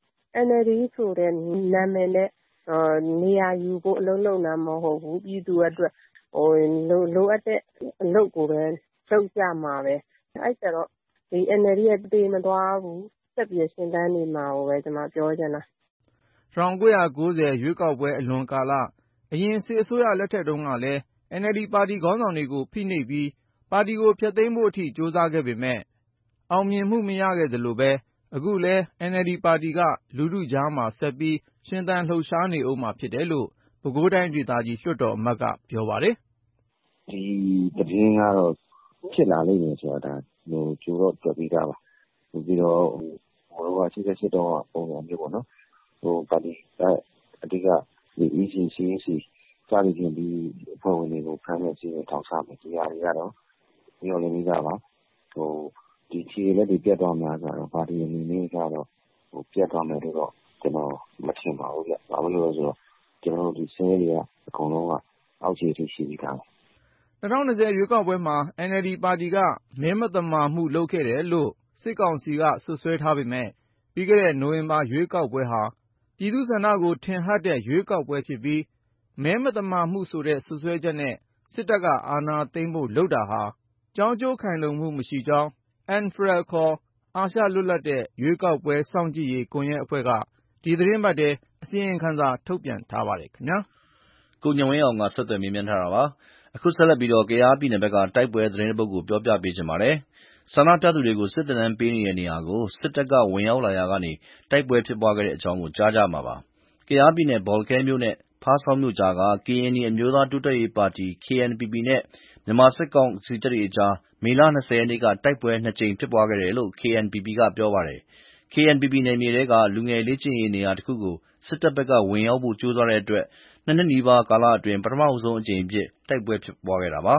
NLD ဆိုတဲ့နာမည်နဲ့နေရာယူဖို့အလုံးလုံးတာမဟုတ်ဘူးပြည်သူအတွက်လိုအပ်တဲ့အလုပ်ကိုပဲလုပ်ကြမှာပဲအဲ့ကျတော့ဒီ NLD ရဲ့တည်မသွားဘူးဆက်ပြီးရှင်းတန်းနေမှာကိုပဲကျွန်မပြောချင်တာ 1990ရွေးကောက်ပွဲအလွန်ကာလအရင်စစ်အစိုးရလက်ထက်တုန်းကလည်း NLD ပါတီခေါင်းဆောင်တွေကိုဖိနှိပ်ပြီးပါတီကိုဖျက်သိမ်းဖို့အထိကြိုးစားခဲ့ပေမဲ့အောင်မြင်မှုမရခဲ့သလိုပဲအခုလည်း NLD ပါတီကလူထုကြားမှာဆက်ပြီးရှင်သန်လှုပ်ရှားနေဦးမှာဖြစ်တယ်လို့ပဲခူးတိုင်းဒေသကြီးလွှတ်တော်အမတ်ကပြောပါတယ်။ဒီသတင်းကတော့ဖြစ်လာလိမ့်မယ်ဆိုတာဒါကြိုတော့တွေ့ပြီးသားပါ။ပြီးတော့ဟိုက88တော့ပုံစံမျိုးပေါ့နော်။ပါတီအဓိကဒီ ECC စသည်ဖြင့်ဒီအဖွဲ့ဝင်တွေကိုဖမ်းမယ်စီရင်ထောက်ထားမယ်ဒီဟာတွေကတော့ပြောလင်းပြီးသားပါ။ဒီခြေလက်တွေပြတ်သွားမှာဆိုတော့ပါတီအနေနဲ့ကတော့ပြတ်သွားမယ်လို့တော့ကျွန်တော်မထင်ပါဘူးဗျ။ဘာလို့လဲဆိုတော့ကျွန်တော်တို့ဒီစင်းတွေကအကုန်လုံးကအောက်ခြေထိရှိပြီးသားပါ 2020ရွေးကောက်ပွဲမှာ NLD ပါတီကမဲမသမာမှုလုပ်ခဲ့တယ်လို့စစ်ကောင်စီကစွပ်စွဲထားပေမဲ့ပြီးခဲ့တဲ့နိုဝင်ဘာရွေးကောက်ပွဲဟာပြည်သူ့ဆန္ဒကိုထင်ဟပ်တဲ့ရွေးကောက်ပွဲဖြစ်ပြီးမဲမသမာမှုဆိုတဲ့စွပ်စွဲချက်နဲ့စစ်တပ်ကအာဏာသိမ်းဖို့လုပ်တာဟာကြောင်းကျိုးခိုင်လုံမှုမရှိကြောင်း ANFREL ခေါ်အာရှလွတ်လပ်တဲ့ရွေးကောက်ပွဲစောင့်ကြည့်ရေးကွန်ရက်အဖွဲ့ကဒီသတင်းပတ်ထဲအစီရင်ခံစာထုတ်ပြန်ထားပါတယ်ခင်ဗျာကိုဉာဏ်ဝင်းအောင်ကဆက်သွယ်မေးမြန်းထားတာပါအခုဆက်လက်ပြီးကယားပြည်နယ်ဘက်ကတိုက်ပွဲသတင်းတစ်ပုဒ်ကိုပြောပြပေးချင်ပါတယ်ဆန္ဒပြသူတွေကိုစစ်တပ်နဲ့ပေးနေတဲ့နေရာကိုစစ်တပ်ကဝင်ရောက်လာရာကနေတိုက်ပွဲဖြစ်ပွားခဲ့တဲ့အကြောင်းကိုကြားကြမှာပါကယားပြည်နယ်ဘော်လခဲမြို့နဲ့ဖားဆောင်းမြို့ကြားက KNI အမျိုးသားတိုးတက်ရေးပါတီ KNPP နဲ့မြန်မာစစ်ကောင်စီတပ်တွေအကြားမေလ20ရက်နေ့ကတိုက်ပွဲ2ကြိမ်ဖြစ်ပွားခဲ့တယ်လို့ KNPP ကပြောပါတယ်။ KNPP နယ်မြေထဲကလူငယ်လေ့ကျင့်ရေးနေရာတစ်ခုကိုစစ်တပ်ဘက်ကဝင်ရောက်ဖို့ကြိုးစားတဲ့အတွက်2နှစ်နီးပါးကာလအတွင်းပထမဆုံးအကြိမ်အဖြစ်တိုက်ပွဲဖြစ်ပွားခဲ့တာပါ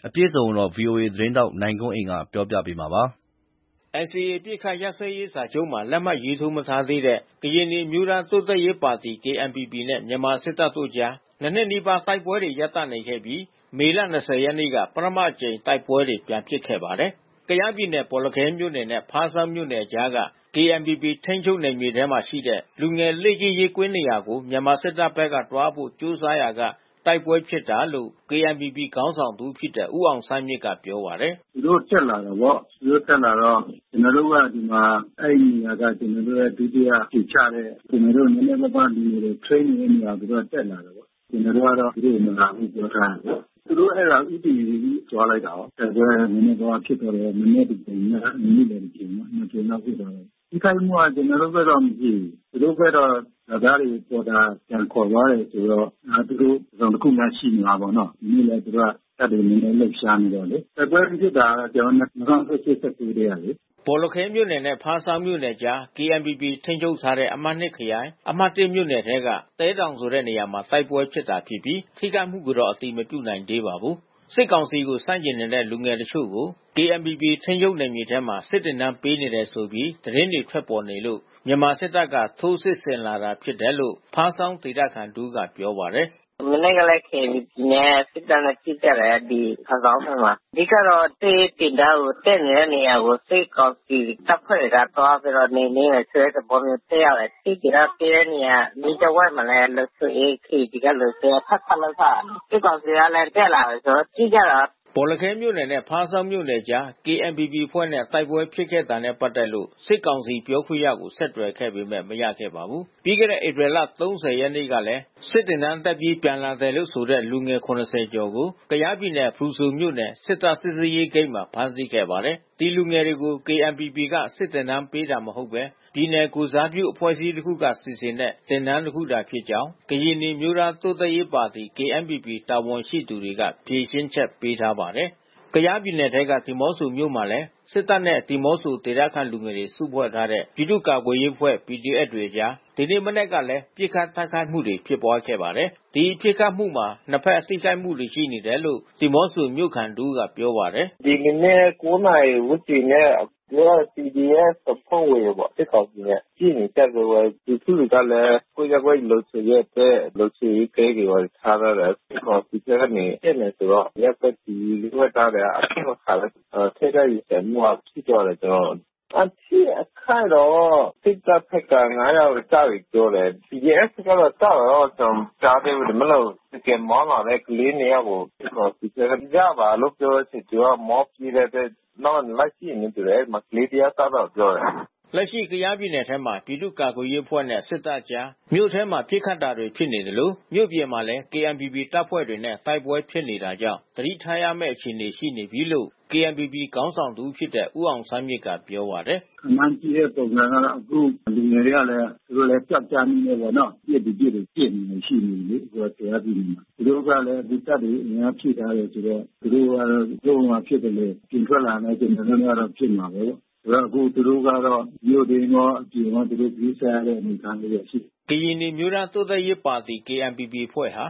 အပြည့်စုံကိုတော့ VOA သတင်းထောက်နိုင်ကွန်းအိန်ကပြောပြပေးမှာပါ။ NCA အပစ်အခတ်ရပ်စဲရေးစာချုပ်မှာလက်မှတ်ရေးထိုးမထားသေးတဲ့ကရင်နီအမျိုးသားတိုးတက်ရေးပါတီ KNPP နဲ့မြန်မာစစ်တပ်တို့ကြား2 နှစ်နီးပါးတိုက်ပွဲတွေရပ်တန့်နေခဲ့ပြီးမေလ20ရက်နေ့ကပထမအကြိမ်တိုက်ပွဲတွေပြန်ဖြစ်ခဲ့ပါတယ်။ ကယားပြည်နယ်ဘော်လခဲမြို့နယ်နဲ့ဖားဆောင်းမြို့နယ်ကြားက KNPP ထိန်းချုပ်နယ်မြေထဲမှာရှိတဲ့လူငယ်လေ့ကျင့်ရေးကွင်းနေရာကိုမြန်မာစစ်တပ်ဘက်ကတွားဖို့ကြိုးစားရာကတိုက်ပွဲဖြစ်တာလို့ KNPP ခေါင်းဆောင်တဦးဖြစ်တဲ့ဦးအောင်ဆန်းမြင့်ကပြောပါတယ်။သူတို့တက်လာတာပေါ့။သူတို့တက်လာတော့ကျွန်တော်တို့ကဒီမှာအဲ့ဒီနေရာကကျွန်တော်တို့ရဲ့ဒုတိယခြေချတဲ့ကျွန်တော်တို့နည်းနည်းပါးလူတွေ train နေတဲ့နေရာကိုသူတို့တက်လာတယ်ပေါ့။ကျွန်တော်တို့ကတော့သူတို့မလာဘူးပြောထားတယ်။သူတို့အဲ့ဒါဥတီသွားလိုက်တာပေါ့။တိုက်ပွဲနည်းနည်းပါးဖြစ်တော့တယ်မနေ့ကညနေလည်းကြည့်နော်။ကျွန်တော်ဖြစ်တော့ဒီခိုင်မှုကကျွန်တော်တို့ကတော့မရှိဘူး။သူတို့ကတော့ဒါတွေပေါ်တာပြန်ခေါ်သွားတယ်ဆိုတော့သူတို့တစ်ခုမှရှိနေတာပေါ့နော်။ဒီနေ့လည်းသူတို့ကတက်တယ်နည်းနည်းလှုပ်ရှားနေတော့လေ။တိုက်ပွဲဖြစ်တာကကျွန်တော်2018တည်းရလေ။ဘော်လခဲမြို့နယ်နဲ့ဖားဆောင်းမြို့နယ်ကြား KNPP ထိန်းချုပ်ထားတဲ့အမှတ်2ခရိုင်အမှတ်1မြို့နယ်ထဲကတဲတောင်ဆိုတဲ့နေရာမှာတိုက်ပွဲဖြစ်တာဖြစ်ပြီးထိခိုက်မှုကိုတော့အတိမပြုနိုင်သေးပါဘူး။စစ်ကောင်စီကိုစန့်ကျင်နေတဲ့လူငယ်တချို့ကို KNPP ထိန်းချုပ်နယ်မြေထဲမှာစစ်တင်တန်းပေးနေတယ်ဆိုပြီးသတင်းတွေထွက်ပေါ်နေလို့မြန်မာစစ်တပ်ကထိုးစစ်ဆင်လာတာဖြစ်တယ်လို့ဖားဆောင်းဒေသခံတူကပြောပါတယ်။မနေ့ကလည်းKNPPနဲ့စစ်တပ်နဲ့ကြည့်ကြတယ်ဒီဖားဆောင်းမှာအဓိကတော့တေးတင်တာကိုတက်နေတဲ့နေရာကိုစစ်ကောင်စီတပ်ဖွဲ့ကသွားပြီးတော့နေနေဆွဲတဲ့ပုံမျိုးတက်ရတယ်ဒီကတဲ့နေရာမိကျဝဲမှာလည်းလို့ဆိုဒီကလို့ဆိုဖတ်လောက်တာစစ်ကောင်စီကလည်းတက်လာဆိုတော့ကြည့်ကြတာဘော်လခဲမြို့နယ်နဲ့ဖားဆောင်းမြို့နယ်ကြား KNPP ဖွဲ့နဲ့တိုက်ပွဲဖြစ်ခဲ့တာနဲ့ပတ်သက်လို့စစ်ကောင်စီပြောခွင့်ရကိုဆက်သွယ်ခဲ့ပေမဲ့မရခဲ့ပါဘူး။ပြီးခဲ့တဲ့ဧပြီလ30ရက်နေ့ကလည်းစစ်တင်တန်းတက်ပြီးပြန်လာတယ်လို့ဆိုတဲ့လူငယ်80ကျော်ကိုကယားပြည်နယ်ဖရူဆိုမြို့နယ်စစ်တပ်စစ်ဆေးရေးဂိတ်မှာဖမ်းဆီးခဲ့ပါတယ်။ဒီလူငယ်တွေကို KNPP ကစစ်တင်တန်းပေးတာမဟုတ်ပဲပြည်နယ်ကိုစားပြုအဖွဲ့အစည်းတစ်ခုကစီစဉ်တဲ့တင်တန်းတစ်ခုသာဖြစ်ကြောင်းကရင်နီမျိုးသားတိုးတက်ရေးပါတီ KNPP တာဝန်ရှိသူတွေကဖြေရှင်းချက်ပေးထားပါတယ်။ကယားပြည်နယ်ထဲကဒီမော့ဆိုမြို့မှာလည်းစစ်တပ်နဲ့ဒီမော့ဆိုဒေသခံလူငယ်တွေစုဖွဲ့ထားတဲ့ပြည်သူ့ကာကွယ်ရေးအဖွဲ့ PDF တွေကြားဒီနေ့မနေ့ကလည်းပြစ်ခတ်တိုက်ခိုက်မှုတွေဖြစ်ပွားခဲ့ပါတယ်။ဒီပြစ်ခတ်မှုမှာနှစ်ဖက်အထိခိုက်မှုတွေရှိနေတယ်လို့ဒီမော့ဆိုမြို့ခံတူကပြောပါတယ်။ဒီနေ့9နာရီဝန်းကျင်နဲ့ပြော PDF အဖွဲ့ဝင်ပေါ့စစ်ကောင်စီနဲ့ပြည်နေတက်လို့ဒီသူတွေကလည်းကိုရကွေးလို့ဆိုရတဲ့လို့ရှိကေကြီးကိုထားရတယ်စစ်ကောင်စီကနေတက်နေဆိုတော့ရပ်ပတ်ဒီလူဝတ်သားတွေအဖြစ်ခါလဲထဲတဲ့ရည်မှုအဖြစ်တော့တယ်ကျွန်တော်အဖြစ်အခါတော့စစ်တပ်ဖက်က9ယောက်ကြာပြီးပြောတယ် PDF ကတော့တောက်တော့ကျွန်တော်ကြားတယ်မလို့ကဲမောလာတဲ့ကလေးနေရာကိုစစ်ကောင်စီကကြပါလို့ပြောချင်တယ်မောပြတဲ့နောက်လိုက်ကြည့်နေတယ်မကလေးတရားတော့ပြောတယ်လက်ရှိကယားပြည်နယ်ထဲမှာပြည်သူ့ကာကွယ်ရေးအဖွဲ့နဲ့စစ်တပ်ကြားမြို့ထဲမှာပြစ်ခတ်တာတွေဖြစ်နေတယ်လို့မြို့ပြင်မှာလည်း KNPP တပ်ဖွဲ့တွေနဲ့တိုက်ပွဲဖြစ်နေတာကြောင့်သတိထားရမယ့်အခြေအနေရှိနေပြီလို့ KNPP ခေါင်းဆောင်သူဖြစ်တဲ့ဦးအောင်ဆန်းမြင့်ကပြောပါတယ်။ခမှန်းကြည့်တဲ့ပုံစံကတော့အခုလူငယ်တွေကလည်းသူတို့လည်းကြောက်ကြနေတယ်ပေါ့နော်။ပြည့်တွေပြည့်နေရှိနေလေဟိုတရားပြည်မှာသူတို့ကလည်းဒီတပ်တွေအများဖြစ်ထားတယ်ဆိုတော့သူတို့ကတော့ဘုံမှာဖြစ်တယ်လေပြင်ထွက်လာတဲ့ကျွန်တော်တို့ကတော့ဖြစ်မှာပဲအခုသူတို့ကတော့မြို့တွေရောအပြင်ရောသူတို့ပြီးစားတဲ့အနေအထားတွေရှိကရင်နီမျိုးသားတိုးတက်ရေးပါတီ KNPP ဖွဲ့ဟာ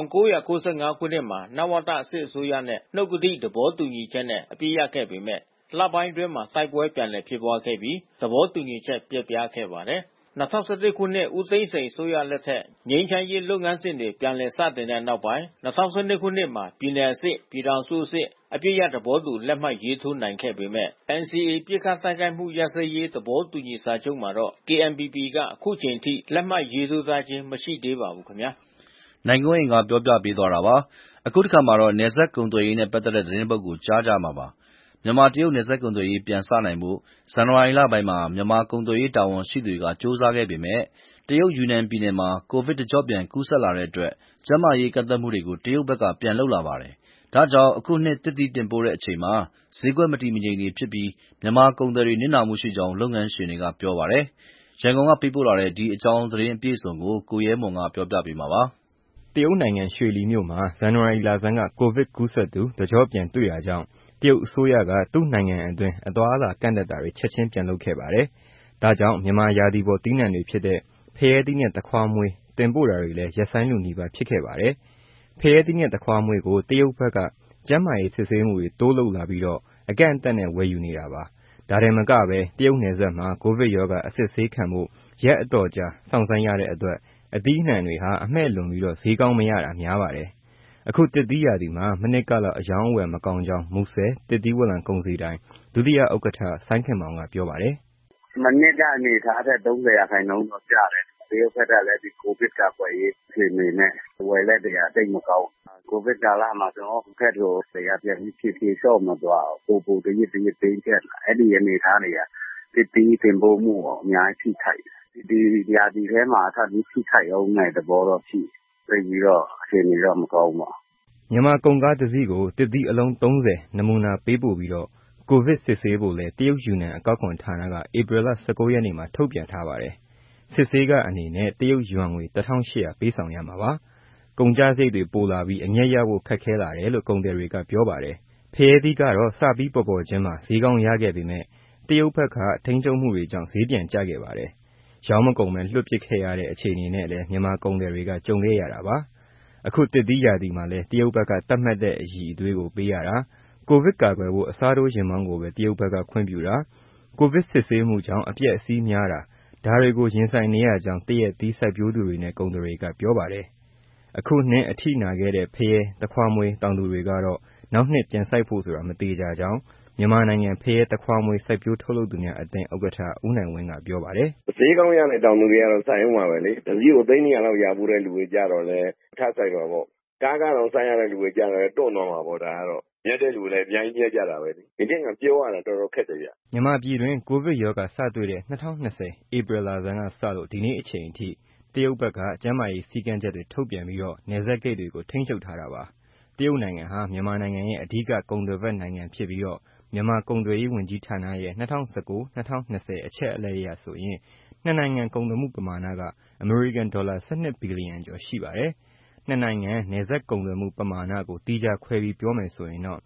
1995ခုနှစ်မှာနဝတစစ်အစိုးရနဲ့နှုတ်ကတိသဘောတူညီချက်နဲ့အပြည့်ရခဲ့ပေမဲ့လပိုင်းတွင်းမှာတိုက်ပွဲပြန်လည်ဖြစ်ပွားခဲ့ပြီးသဘောတူညီချက်ပျက်ပြားခဲ့ပါတယ်2011ခုနှစ်ဦးသိန်းစိန်အစိုးရလက်ထက်ငြိမ်းချမ်းရေးလုပ်ငန်းစဉ်တွေပြန်လည်စတင်တဲ့နောက်ပိုင်း2012ခုနှစ်မှာပြည်နယ်အဆင့်ပြည်ထောင်စုအဆင့်အပြည့်ရသဘောတူလက်မှတ်ရေးထိုးနိုင်ခဲ့ပေမဲ့ NCA ပြစ်ခတ်တိုက်ခိုက်မှုရပ်စဲရေးသဘောတူညီစာချုပ်မှာတော့ KNPP ကအခုချိန်ထိလက်မှတ်ရေးထိုးထားခြင်းမရှိသေးပါဘူးခင်ဗျာနိုင်ကွန်းအိန်ကပြောပြပေးသွားတာပါအခုတစ်ခါမှာတော့နယ်စပ်ကုန်သွယ်ရေးနဲ့ပတ်သက်တဲ့သတင်းပုဒ်ကိုကြားကြမှာပါမြန်မာတရုတ်နယ်စပ်ကုန်သွယ်ရေးပြန်စနိုင်ဖို့ဇန်နဝါရီလပိုင်းမှာမြန်မာကုန်သွယ်ရေးတာဝန်ရှိသူတွေကကြိုးစားခဲ့ပေမဲ့တရုတ်ယူနန်ပြည်နယ်မှာကိုဗစ်တကျော့ပြန်ကူးစက်လာတဲ့အတွက်ကျန်းမာရေးကန့်သတ်မှုတွေကိုတရုတ်ဘက်ကပြန်လုပ်လာပါတယ်ဒါကြောင့်အခုနှစ်သစ်သီးတင်ပို့တဲ့အချိန်မှာဈေးကွက်မတည်မငြိမ်တွေဖြစ်ပြီးမြန်မာကုန်သည်တွေနစ်နာမှုရှိကြောင်းလုပ်ငန်းရှင်တွေကပြောပါတယ်ရန်ကုန်ကပေးပို့လာတဲ့ဒီအကြောင်းသတင်းအပြည့်အစုံကိုကိုရဲမွန်ကပြောပြပေးမှာပါတရုတ်နိုင်ငံရွှေလီမြို့မှာဇန်နဝါရီလဆန်းကကိုဗစ်ကူးစက်သူတကျော့ပြန်တွေ့တာကြောင့်တရုတ်အစိုးရကသူ့နိုင်ငံအတွင်းအသွားအလာကန့်သတ်တာတွေချက်ချင်းပြန်လုပ်ခဲ့ပါတယ်။ဒါကြောင့်မြန်မာရာသီပေါ်သီးနှံတွေဖြစ်တဲ့ဖရဲသီးနဲ့သခွားမွှေးတင်ပို့တာတွေလည်းရပ်ဆိုင်းလုနီးပါးဖြစ်ခဲ့ပါတယ်။ဖရဲသီးနဲ့သခွားမွှေးကိုတရုတ်ဘက်ကကျန်းမာရေးစစ်ဆေးမှုတွေတိုးလုပ်လာပြီးတော့အကန့်အသတ်နဲ့ဝယ်ယူနေတာပါ။ဒါတင်မကပဲတရုတ်နယ်စပ်မှာကိုဗစ်ရောဂါအစစ်ဆေးခံဖို့ရက်အတော်ကြာစောင့်ဆိုင်းရတဲ့အတွက်အသီးအနှံတွေဟာအမှည့်လွန်ပြီးတော့ဈေးကောင်းမရတာများပါတယ်။အခုသစ်သီးရာသီမှာမနှစ်ကလောက်အယောင်းအဝယ်မကောင်းကြောင်းမူဆယ်သစ်သီးဝလံကုန်စည်ဒိုင်ဒုတိယဥက္ကဋ္ဌစိုင်းခင်မောင်ကပြောပါတယ်။မနှစ်ကအနေထားထက်30%တော့ကျတယ်။တရုတ်ဘက်ကလည်းဒီကိုဗစ်ကာကွယ်ရေးအခြေအနေနဲ့ဝယ်လက်တွေကတိတ်မကောင်း။ကိုဗစ်ကာလမှာကျွန်တော်ဘက်တို့တွေကပြန်ပြီးဖြည်းလျှော့မသွားဘူး။ပိုတရစ်တင်းကျပ်လာ။အဲ့ဒီအနေထားတွေကသစ်သီးတင်ပို့မှုအများကြီးထိခိုက်တယ်။ဒီရာသီထဲမှာထပ်ပြီးထိခိုက်အောင်တဲ့သဘောတော့ရှိတယ်။သိပြီးတော့အခြေအနေတော့မကောင်းပါဘူး။မြန်မာကုန်ကားတစ်စီးကိုသစ်သီးအလုံး30နမူနာပေးပို့ပြီးတော့ကိုဗစ်စစ်ဆေးဖို့လဲတရုတ်ယူနန်အကောက်ခွန်ဌာနကဧပြီလ19ရက်နေ့မှာထုတ်ပြန်ထားပါတယ်။စစ်ဆေးကအနေနဲ့တရုတ်ယွမ်ငွေ1800ပေးဆောင်ရမှာပါ။ကုန်ကျစရိတ်တွေပိုလာပြီးအမြတ်ရဖို့ခက်ခဲလာတယ်လို့ကုန်သည်တွေကပြောပါတယ်။ဖရဲသီးကတော့စပြီးပေါ်ချင်းမှာဈေးကောင်းရခဲ့ပေမဲ့တရုတ်ဘက်ကထိန်းချုပ်မှုတွေကြောင့်ဈေးပြန်ကျခဲ့ပါတယ်။ရောင်းမကုန်ပဲလွှတ်ပစ်ခဲ့ရတဲ့အခြေအနေနဲ့လည်းမြန်မာကုန်သည်တွေကကြုံခဲ့ရတာပါ။အခုသစ်သီးရာသီမှာလဲတရုတ်ဘက်ကသတ်မှတ်တဲ့အရည်အသွေးကိုပေးရတာကိုဗစ်ကာကွယ်ဖို့အစားထိုးယာဉ်မောင်းကိုပဲတရုတ်ဘက်ကခွင့်ပြုတာကိုဗစ်စစ်ဆေးမှုကြောင့်အပျက်အစီးများတာဒါတွေကိုရင်ဆိုင်နေရကြောင်းတရက်သီးစိုက်ပျိုးသူတွေနဲ့ကုန်သည်တွေကပြောပါတယ်။အခုနှစ်အထိနာခဲ့တဲ့ဖရဲသခွားမွေးတောင်သူတွေကတော့နောက်နှစ်ပြန်စိုက်ဖို့ဆိုတာမသေချာကြောင်းမြန်မာနိုင်ငံဖရဲသခွားမွေးစိုက်ပျိုးထုတ်လုပ်သူများအသင်းဥက္ကဋ္ဌဦးနိုင်ဝင်းကပြောပါတယ်။ဈေးကောင်းရတဲ့တောင်သူတွေကတော့စိုက်အောင်ပါပဲလေ။တစ်စီးကို300လောက်ရဖို့တဲ့လူတွေကြတော့လဲထပ်စိုက်ပါပေါ့။ကားကတော့စိုက်ရတဲ့လူတွေကြတော့တွန့်တော့မှာပေါ့ဒါကတော့မြတ်တဲ့လူလည်းအများကြီးမြတ်ကြတာပဲလေ။ဒီနေ့ကပြောရတာတော်တော်ခက်တယ်ဗျ။မြန်မာပြည်တွင်ကိုဗစ်ရောဂါစတွေ့တဲ့2020ဧပြီလဆန်းကစလို့ဒီနေ့အချိန်အထိတရုတ်ဘက်ကကျန်းမာရေးစည်းကမ်းချက်တွေထုတ်ပြန်ပြီးတော့နယ်စပ်ဂိတ်တွေကိုထိန်းချုပ်ထားတာပါ။တရုတ်နိုင်ငံဟာမြန်မာနိုင်ငံရဲ့အဓိကကုန်သွယ်ဖက်နိုင်ငံဖြစ်ပြီးတော့မြန်မာကုန်သွယ်ရေးဝန်ကြီးဌာနရဲ့2019-2020အချက်အလက်အရဆိုရင်နှစ်နိုင်ငံကုန်သွယ်မှုပမာဏကအမေရိကန်ဒေါ်လာ12ဘီလီယံကျော်ရှိပါတယ်။နှစ်နိုင်ငံနယ်စပ်ကုန်သွယ်မှုပမာဏကိုသီးခြားခွဲပြီးပြောမယ်ဆိုရင်တော့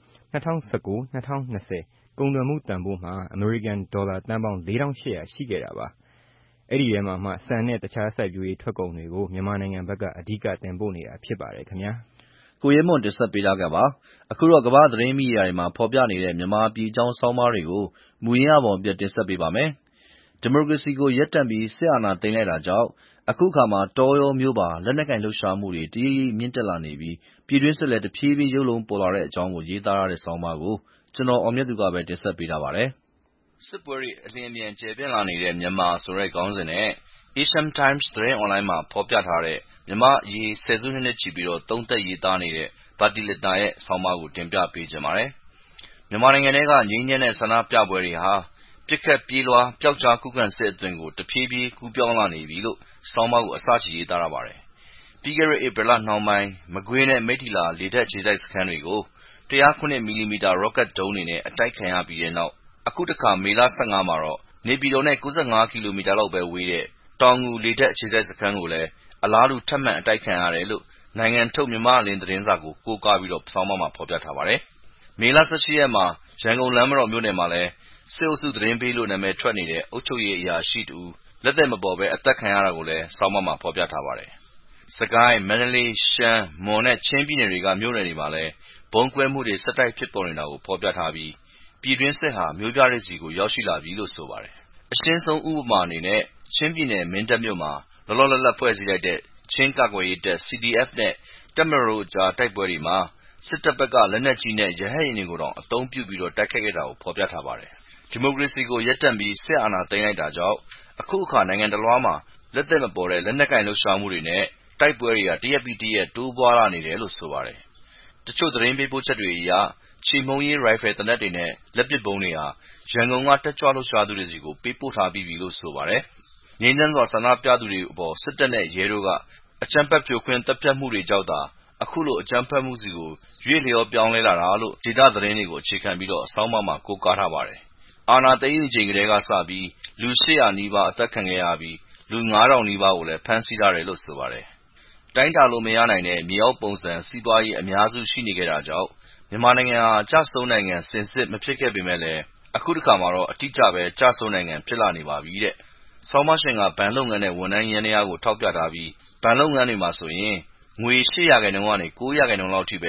2019-2020ကုန်သွယ်မှုတန်ဖိုးမှာအမေရိကန်ဒေါ်လာသန်းပေါင်း4800ရှိခဲ့တာပါ။အဲ့ဒီထဲမှာမှဆန်နဲ့တခြားစိုက်ပျိုးရေးထွက်ကုန်တွေကိုမြန်မာနိုင်ငံဘက်ကအဓိကတင်ပို့နေတာဖြစ်ပါတယ်ခင်ဗျာ။ကိုရဲမွန်တင်ဆက်ပေးထားခဲ့ပါ။အခုတော့ကမ္ဘာသတင်းမီဒီယာတွေမှာဖော်ပြနေတဲ့မြန်မာပြည်အကြောင်းဆောင်းပါးတွေကိုမူရင်းအပေါ်ပြတင်ဆက်ပေးပါမယ်။ဒီမိုကရေစီကိုရပ်တန့်ပြီးစစ်အာဏာသိမ်းလိုက်တာကြောင့်အခုအခါမှာတောရောမြို့ပါလက်နက်ကိုင်လှုပ်ရှားမှုတွေတရိပ်ရိပ်မြင့်တက်လာနေပြီးပြည်တွင်းစစ်လည်းတဖြည်းဖြည်းရုပ်လုံးပေါ်လာတဲ့အကြောင်းကိုရေးသားထားတဲ့ဆောင်းပါးကိုကျွန်တော်အောင်မြတ်သူကပဲတင်ဆက်ပေးထားပါတယ်။စစ်ပွဲတွေအလျင်အမြန်ကျယ်ပြန့်လာနေတဲ့မြန်မာဆိုတဲ့ခေါင်းစဉ်နဲ့ Asian Times သတင်းအွန်လိုင်းမှာဖော်ပြထားတဲ့မြန်မာ့အရေးဆယ်စုနှစ်ချီပြီးသုံးသပ်ရေးသားနေတဲ့ဘာတီလက်တာရဲ့ဆောင်းပါးကိုတင်ပြပေးချင်ပါတယ်။မြန်မာနိုင်ငံထဲကငြိမ်းချမ်းတဲ့ဆန္ဒပြပွဲတွေဟာပစ်ခတ်ပြေးလွှားပျောက်ကြားခုခံစစ်အသွင်ကိုတဖြည်းဖြည်းကူးပြောင်းလာနေပြီလို့ဆောင်းပါးကိုအစချီရေးသားထားပါတယ်။ပြီးခဲ့တဲ့ဧပြီလနှောင်းပိုင်းမကွေးနဲ့မိတ္ထီလာလေတပ်အခြေစိုက်စခန်းတွေကို107မီလီမီတာရော့ကတ်ဒုံးတွေနဲ့အတိုက်ခံရပြီးတဲ့နောက်အခုတခါမေလ15မှာတော့နေပြည်တော်နဲ့95ကီလိုမီတာလောက်ပဲဝေးတဲ့တောင်ငူလေတပ်အခြေစိုက်စခန်းကိုလည်းအလားတူထပ်မံအတိုက်ခံရတယ်လို့နိုင်ငံထုတ်မြန်မာ့အလင်းသတင်းစာကိုကိုးကားပြီးဆောင်းပါးမှာဖော်ပြထားပါတယ်။မေလ18ရက်မှာရန်ကုန်လမ်းမတော်မြို့နယ်မှာလည်းစစ်အုပ်စုသတင်းပေးလို့နာမည်ထွက်နေတဲ့အုပ်ချုပ်ရေးအရာရှိတဦးလက်သည်မပေါ်ပဲအသတ်ခံရတာကိုလည်းဆောင်းပါးမှာဖော်ပြထားပါတယ်။စကိုင်း၊မန္တလေး၊ရှမ်း၊မွန်နဲ့ချင်းပြည်နယ်တွေကမြို့နယ်တွေမှာလည်းဗုံးကွဲမှုတွေဆက်တိုက်ဖြစ်ပေါ်နေတာကိုဖော်ပြထားပြီးပြည်တွင်းစစ်ဟာမြို့ပြတွေဆီကိုရောက်ရှိလာပြီလို့ဆိုပါတယ်။အရှင်းဆုံးဥပမာအနေနဲ့ချင်းပြည်နယ်မင်းတပ်မြို့မှာလောလောလတ်လတ်ဖွဲ့စည်းလိုက်တဲ့ချင်းကာကွယ်ရေးတပ် CDF နဲ့တပ်မတော်အကြားတိုက်ပွဲတွေမှာစစ်တပ်ဘက်ကလက်နက်ကြီးနဲ့ရဟတ်ယာဉ်တွေကိုတောင်အသုံးပြုပြီးတိုက်ခိုက်ခဲ့တာကိုဖော်ပြထားပါတယ်။ဒီမိုကရေစီကိုရပ်တန့်ပြီးစစ်အာဏာသိမ်းလိုက်တာကြောင့်အခုအခါနိုင်ငံတလွှားမှာလက်သည်မပေါ်တဲ့လက်နက်ကိုင်လှုပ်ရှားမှုတွေနဲ့တိုက်ပွဲတွေကတရက်ပြီးတရက်တိုးပွားလာနေတယ်လို့ဆိုပါတယ်။တချို့သတင်းပေးပို့ချက်တွေအရချေမှုန်းရေးရိုင်ဖယ်သေနတ်တွေနဲ့လက်ပစ်ဗုံးတွေဟာရန်ကုန်ကတက်ကြွလှုပ်ရှားသူတွေဆီကိုပေးပို့ထားပြီးပြီလို့ဆိုပါတယ်။ငြိမ်းချမ်းစွာဆန္ဒပြသူတွေအပေါ်စစ်တပ်နဲ့ရဲတို့ကအကြမ်းဖက်ဖြိုခွင်းတပ်ဖြတ်မှုတွေကြောင့်သာအခုလိုအကြမ်းဖက်မှုဆီကိုရွေ့လျောပြောင်းလဲလာတာလို့ဒေသသတင်းတွေကိုအခြေခံပြီးဆောင်းပါးမှာကိုးကားထားပါတယ်။အာဏာသိမ်းယူချိန်ကတည်းကစပြီးလူ800နီးပါးအသတ်ခံခဲ့ရပြီးလူ9000နီးပါးကိုလည်းဖမ်းဆီးထားတယ်လို့ဆိုပါတယ်။တိုင်းတာလို့မရနိုင်တဲ့မြေအောက်ပုံစံစီးပွားရေးအများစုရှိနေခဲ့တာကြောင့်မြန်မာနိုင်ငံဟာကျဆုံးနိုင်ငံစင်စစ်မဖြစ်ခဲ့ပေမဲ့လည်းအခုတခါမှာတော့အတိအကျပဲကျဆုံးနိုင်ငံဖြစ်လာနေပါပြီတဲ့။ဆောင်းပါးရှင်ကဘဏ်လုပ်ငန်းနဲ့ဝန်ထမ်းယန္တရားကိုထောက်ပြထားပြီးဘဏ်လုပ်ငန်းတွေမှာဆိုရင်ငွေ8%ကနေ9%လောက်ထိပဲ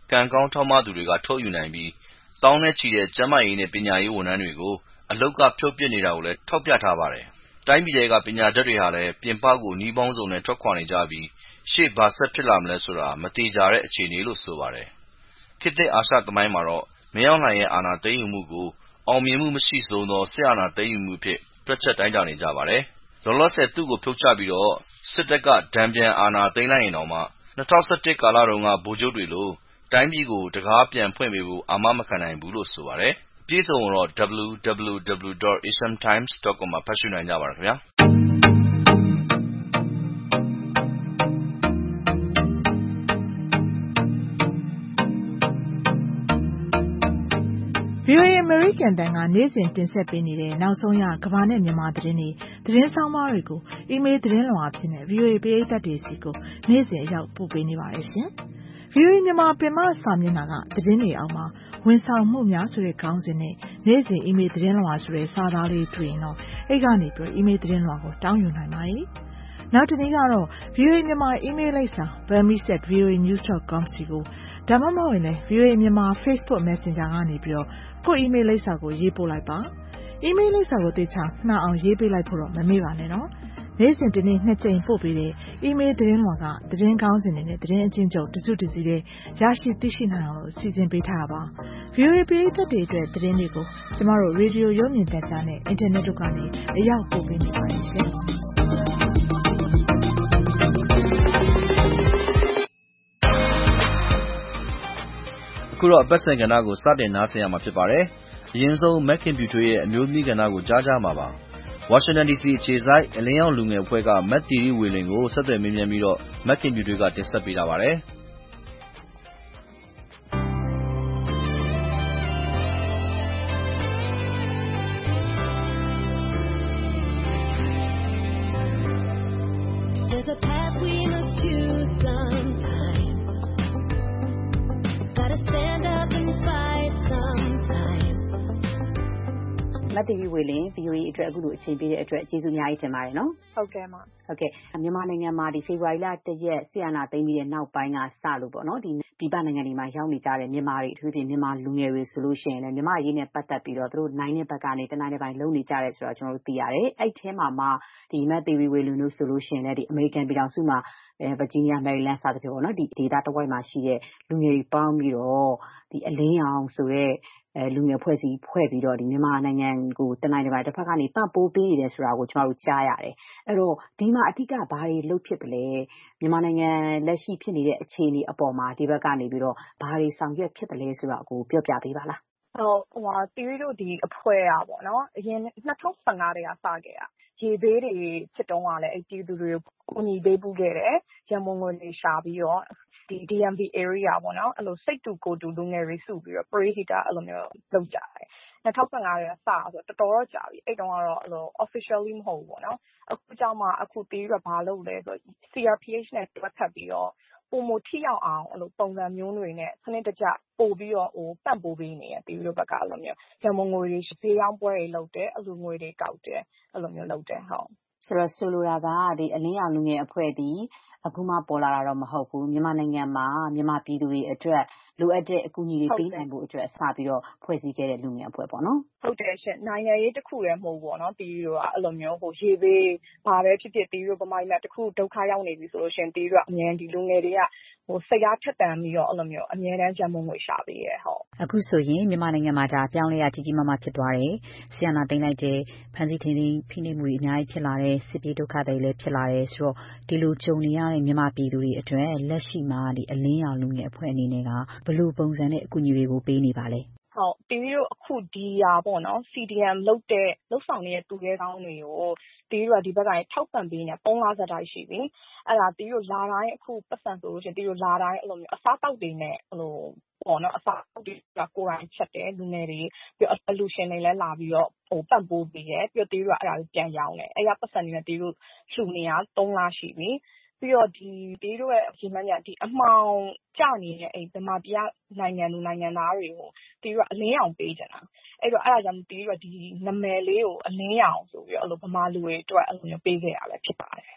ကံကောင်းထောက်မသူတွေကထုတ်ယူနိုင်ပြီးသောင်းနဲ့ချီတဲ့ကျန်းမာရေးနဲ့ပညာရေးဝန်ထမ်းတွေကိုအလုပ်ကဖြုတ်ပစ်နေတာကိုလည်းထောက်ပြထားပါတယ်။တိုင်းပြည်ထဲကပညာတတ်တွေဟာလည်းပြင်ပကိုနည်းပေါင်းစုံနဲ့ထွက်ခွာနေကြပြီးရှေ့ဘာဆက်ဖြစ်လာမလဲဆိုတာမသေချာတဲ့အခြေအနေလို့ဆိုပါတယ်။ခေတ်သစ်အာရှသမိုင်းမှာတော့မင်းအောင်လှိုင်ရဲ့အာဏာသိမ်းယူမှုကိုအောင်မြင်မှုမရှိဆုံးသောစစ်အာဏာသိမ်းယူမှုအဖြစ်တွက်ချက်တိုင်းတာနေကြပါတယ်။လောလောဆယ်သူ့ကိုဖြုတ်ချပြီးတော့စစ်တပ်ကတန်ပြန်အာဏာသိမ်းလိုက်ရင်တောင်မှ2011ကာလတုန်းကဗိုလ်ချုပ်တွေလိုတိုင်းပြည်ကိုတကားပြန်ဖွင့်ပေးဖို့အာမမခံနိုင်ဘူးလို့ဆိုပါတယ်။အပြည့်အစုံကိုတော့ www.asiantimes.com မှာဖတ်ရှုနိုင်ကြပါတယ်ခင်ဗျာ။ VOA အမေရိကန်တန်ကနေ့စဉ်တင်ဆက်ပေးနေတဲ့နောက်ဆုံးရကမ္ဘာနဲ့မြန်မာသတင်းတွေသတင်းဆောင်မတွေကိုအီးမေးလ်သတင်းလွှာအဖြစ်နဲ့ VOA ပရိသတ်တွေစီကိုနေ့စဉ်အရောက်ပို့ပေးနေပါတယ်ရှင်။ VOA မြန်မာပင်မစာမျက်နှာကသတင်းတွေအောက်မှာဝန်ဆောင်မှုများဆိုတဲ့ခေါင်းစဉ်နဲ့နေ့စဉ်အီးမေးလ်သတင်းလွှာဆိုတဲ့စာသားလေးတွေ့ရင်တော့အဲ့ကနေပြီးအီးမေးလ်သတင်းလွှာကိုတောင်းယူနိုင်ပါတယ်။နောက်တစ်နေ့ကတော့ VOA မြန်မာအီးမေးလ်လိပ်စာ burmese@voanews.com စီကိုဒါမှမဟုတ်ရင်လည်း VOA မြန်မာ Facebook Messenger ကနေပြီးတော့ကိုယ့်အီးမေးလ်လိပ်စာကိုရေးပို့လိုက်ပါ။အီးမေးလ်လိပ်စာကိုသေချာမှန်အောင်ရေးပေးလိုက်ဖို့တော့မမေ့ပါနဲ့နော်။နေ့စဉ်ဒီနေ့2ကြိမ်ပို့ပေးတဲ့အီးမေးလ်သတင်းလွှာကသတင်းကောင်းစဉ်တွေနဲ့သတင်းအချင်းချုပ်တစုတစည်းတဲ့ရရှိသိရှိနိုင်အောင်လို့စီစဉ်ပေးထားတာပါ။ VOA ပရိသတ်တွေအတွက်သတင်းတွေကိုကျမတို့ရေဒီယိုရုပ်မြင်သံကြားနဲ့အင်တာနက်တို့ကနေအရောက်ပို့ပေးနေပါတယ်ရှင်။အခုတော့အပတ်စဉ်ကဏ္ဍကိုစတင်နားဆင်ရမှာဖြစ်ပါတယ်။အရင်ဆုံးမက်ခင်ပြူထွေးရဲ့အမျိုးသမီးကဏ္ဍကိုကြားကြမှာပါ။ ဝါရှင်တန် DC အခြေစိုက်အလင်းရောင်လူငယ်အဖွဲ့ကမက်သီရိဝေလွင်ကိုဆက်သွယ်မေးမြန်းပြီးတော့မက်ခင်ပြူထွေးကတင်ဆက်ပေးထားပါတယ်။ There's a path we must choose sometime. Gotta stand up and fight sometime. မတ်တီဗီဝေလင်း VOA အတွက်အခုလိုအချိန်ပေးတဲ့အတွက်ကျေးဇူးအများကြီးတင်ပါတယ်နော်ဟုတ်ကဲ့ပါဟုတ်ကဲ့မြန်မာနိုင်ငံမှာဒီဖေဖော်ဝါရီလ1ရက်ဆီယနာသိမ်းပြီးတဲ့နောက်ပိုင်းကစလို့ပေါ့နော်ဒီပြည်ပနိုင်ငံတွေမှာရောက်နေကြတဲ့မြန်မာတွေအထူးဖြင့်မြန်မာလူငယ်တွေဆိုလို့ရှိရင်လည်းမြန်မာရေးနဲ့ပတ်သက်ပြီးတော့သူတို့နိုင်တဲ့ဘက်ကနေတနိုင်တဲ့ပိုင်းလုံနေကြတယ်ဆိုတော့ကျွန်တော်တို့သိရတယ်အဲ့ထဲမှာဒီမတ်တီဗီဝေလင်းတို့ဆိုလို့ရှိရင်လည်းဒီအမေရိကန်ပြည်ထောင်စုမှာဗာဂျီးနီးယားမယ်ရီလန်းစသဖြင့်ပေါ့နော်ဒီဒေသတစ်ဝိုက်မှာရှိတဲ့လူငယ်တွေပေါင်းပြီးတော့ဒီအလင်းရောင်ဆိုတဲ့လူငယ်ဖွဲ့စည်းဖွဲ့ပြီးတော့ဒီမြန်မာနိုင်ငံကိုတနိုင်တစ်ပိုင်းတစ်ဖက်ကနေပံ့ပိုးပေးနေတယ်ဆိုတာကိုကျွန်တော်တို့ကြားရတယ်အဲ့တော့ဒီမှာအထူးကဘာတွေလုပ်ဖြစ်တယ်လဲမြန်မာနိုင်ငံလက်ရှိဖြစ်နေတဲ့အခြေအနေအပေါ်မှာဒီဘက်ကနေပြီးတော့ဘာတွေဆောင်ရွက်ဖြစ်တယ်လဲဆိုတာကိုပြောပြပေးပါလားတီရီတို့ဒီအဖွဲ့อ่ะပေါ့နော်အရင်2015တည်းကစခဲ့တာရေဘေးတွေဖြစ်တုန်းကလည်းအဲ့ဒီသူတွေကိုကိုညီပေးပူးခဲ့တယ်ရန်မုံငွေတွေရှာပြီးတော့ဒီ DMV area ပေါ့နော်အဲ့လိုစိတ်တူကိုတူလူငယ်တွေစုပြီးတော့ pre-heater အဲ့လိုမျိုးလုပ်ကြတယ်2015ရဲ့စဆိုတော့တော်တော်ကြာပြီအဲ့တုန်းကတော့အဲ့လို officially မဟုတ်ဘူးပေါ့နော်အခုကြောင့်မှအခုတီးရဘာလုပ်လဲဆိုတော့ CRPH နဲ့တွဲဖက်ပြီးတော့ပုံမထိရောက်အောင်အဲ့လိုပုံစံမျိုးတွေနဲ့စနစ်တကျပို့ပြီးတော့ပံ့ပိုးပေးနေတယ်တီးရဘက်ကအဲ့လိုမျိုးရမုံငွေတွေဈေးရောင်းပွဲတွေလုပ်တယ်အလူငွေတွေကောက်တယ်အဲ့လိုမျိုးလုပ်တယ်ဟုတ်ဆိုတော့ဆိုလိုတာကဒီအလင်းရောင်လူငယ်အဖွဲ့ဒီအခုမှပေါ်လာတာတော့မဟုတ်ဘူးမြန်မာနိုင်ငံမှာမြန်မာပြည်သူတွေအတွက်လိုအပ်တဲ့အကူအညီတွေပေးနိုင်ဖို့အတွက်အစပြီးတော့ဖွဲ့စည်းခဲ့တဲ့လူငယ်အဖွဲ့ပေါ့နော်ဟုတ်တယ်ရှင်နိုင်ငံရေးတစ်ခုတည်းမဟုတ်ဘူးပေါ့နော်တီးရီတို့ကအဲ့လိုမျိုးရေဘေးဘာပဲဖြစ်ဖြစ်တီးရီတို့ဗမာပြည်မှာတစ်ခုဒုက္ခရောက်နေပြီဆိုလို့ရှင်တီးရီတို့အများဒီလူငယ်တွေကစိတ်အားထက်သန်ပြီးတော့အဲ့လိုမျိုးအများတန်းရန်မုံငွေရှာပေးရဲဟုတ်အခုဆိုရင်မြန်မာနိုင်ငံမှာဒါပြောင်းလဲရကြီးကြီးမားမားဖြစ်သွားတယ်ဆီယနာသိမ်းလိုက်တဲ့ဖန်စီထင်းဖိနှိပ်မှုတွေအများကြီးဖြစ်လာတယ်စစ်ပြေးဒုက္ခတွေလည်းဖြစ်လာတယ်ဆိုတော့ဒီလိုကြုံနေရတဲ့မြန်မာပြည်သူတွေအတွက်လက်ရှိမှာဒီအလင်းရောင်လူငယ်အဖွဲ့အနေနဲ့ကဘယ်လိုပုံစံနဲ့အကူအညီတွေကိုပေးနေပါလဲဟုတ်တီးရီတို့အခုဒီရာပေါ့နော် CDM လုတ်ဆောင်နေတဲ့သူရဲကောင်းတွေကိုတီးရီတို့ဒီဘက်ကနေထောက်ပံ့ပေးနေ3လဆက်တိုက်ရှိပြီအဲ့ဒါတီးရီတို့လာတိုင်းအခုပတ်စံဆိုလို့ရှိရင်တီးရီတို့လာတိုင်းအဲ့လိုမျိုးအစားတောက်တွေနဲ့ဟိုပေါ့နော်အစားတောက်တွေကကိုယ်တိုင်ချက်တယ်လူငယ်တွေပြီးအလူရှင်တွေလည်းလာပြီးတော့ပံ့ပိုးပေးတယ်ပြီးတော့တီးရီတို့အဲ့ဒါကိုပြန်ရောင်းတယ်အဲ့ရပတ်စံတွေနဲ့တီးရီတို့လှူနေရ3လရှိပြီပြီးတော့ဒီတီးတို့ရဲ့ဒီမှညာဒီအမှောင်ကျနေတဲ့အဲ့ဗမာပြည်နိုင်ငံသူနိုင်ငံသားတွေကိုတီးတို့အလင်းရောင်ပေးကြတာအဲ့တော့အဲ့ဒါကြောင့်တီးတို့ဒီနာမည်လေးကိုအလင်းရောင်ဆိုပြီးတော့အဲ့လိုဗမာလူတွေအတွက်အဲ့လိုမျိုးပေးခဲ့ရလဲဖြစ်ပါတယ်ဟုတ်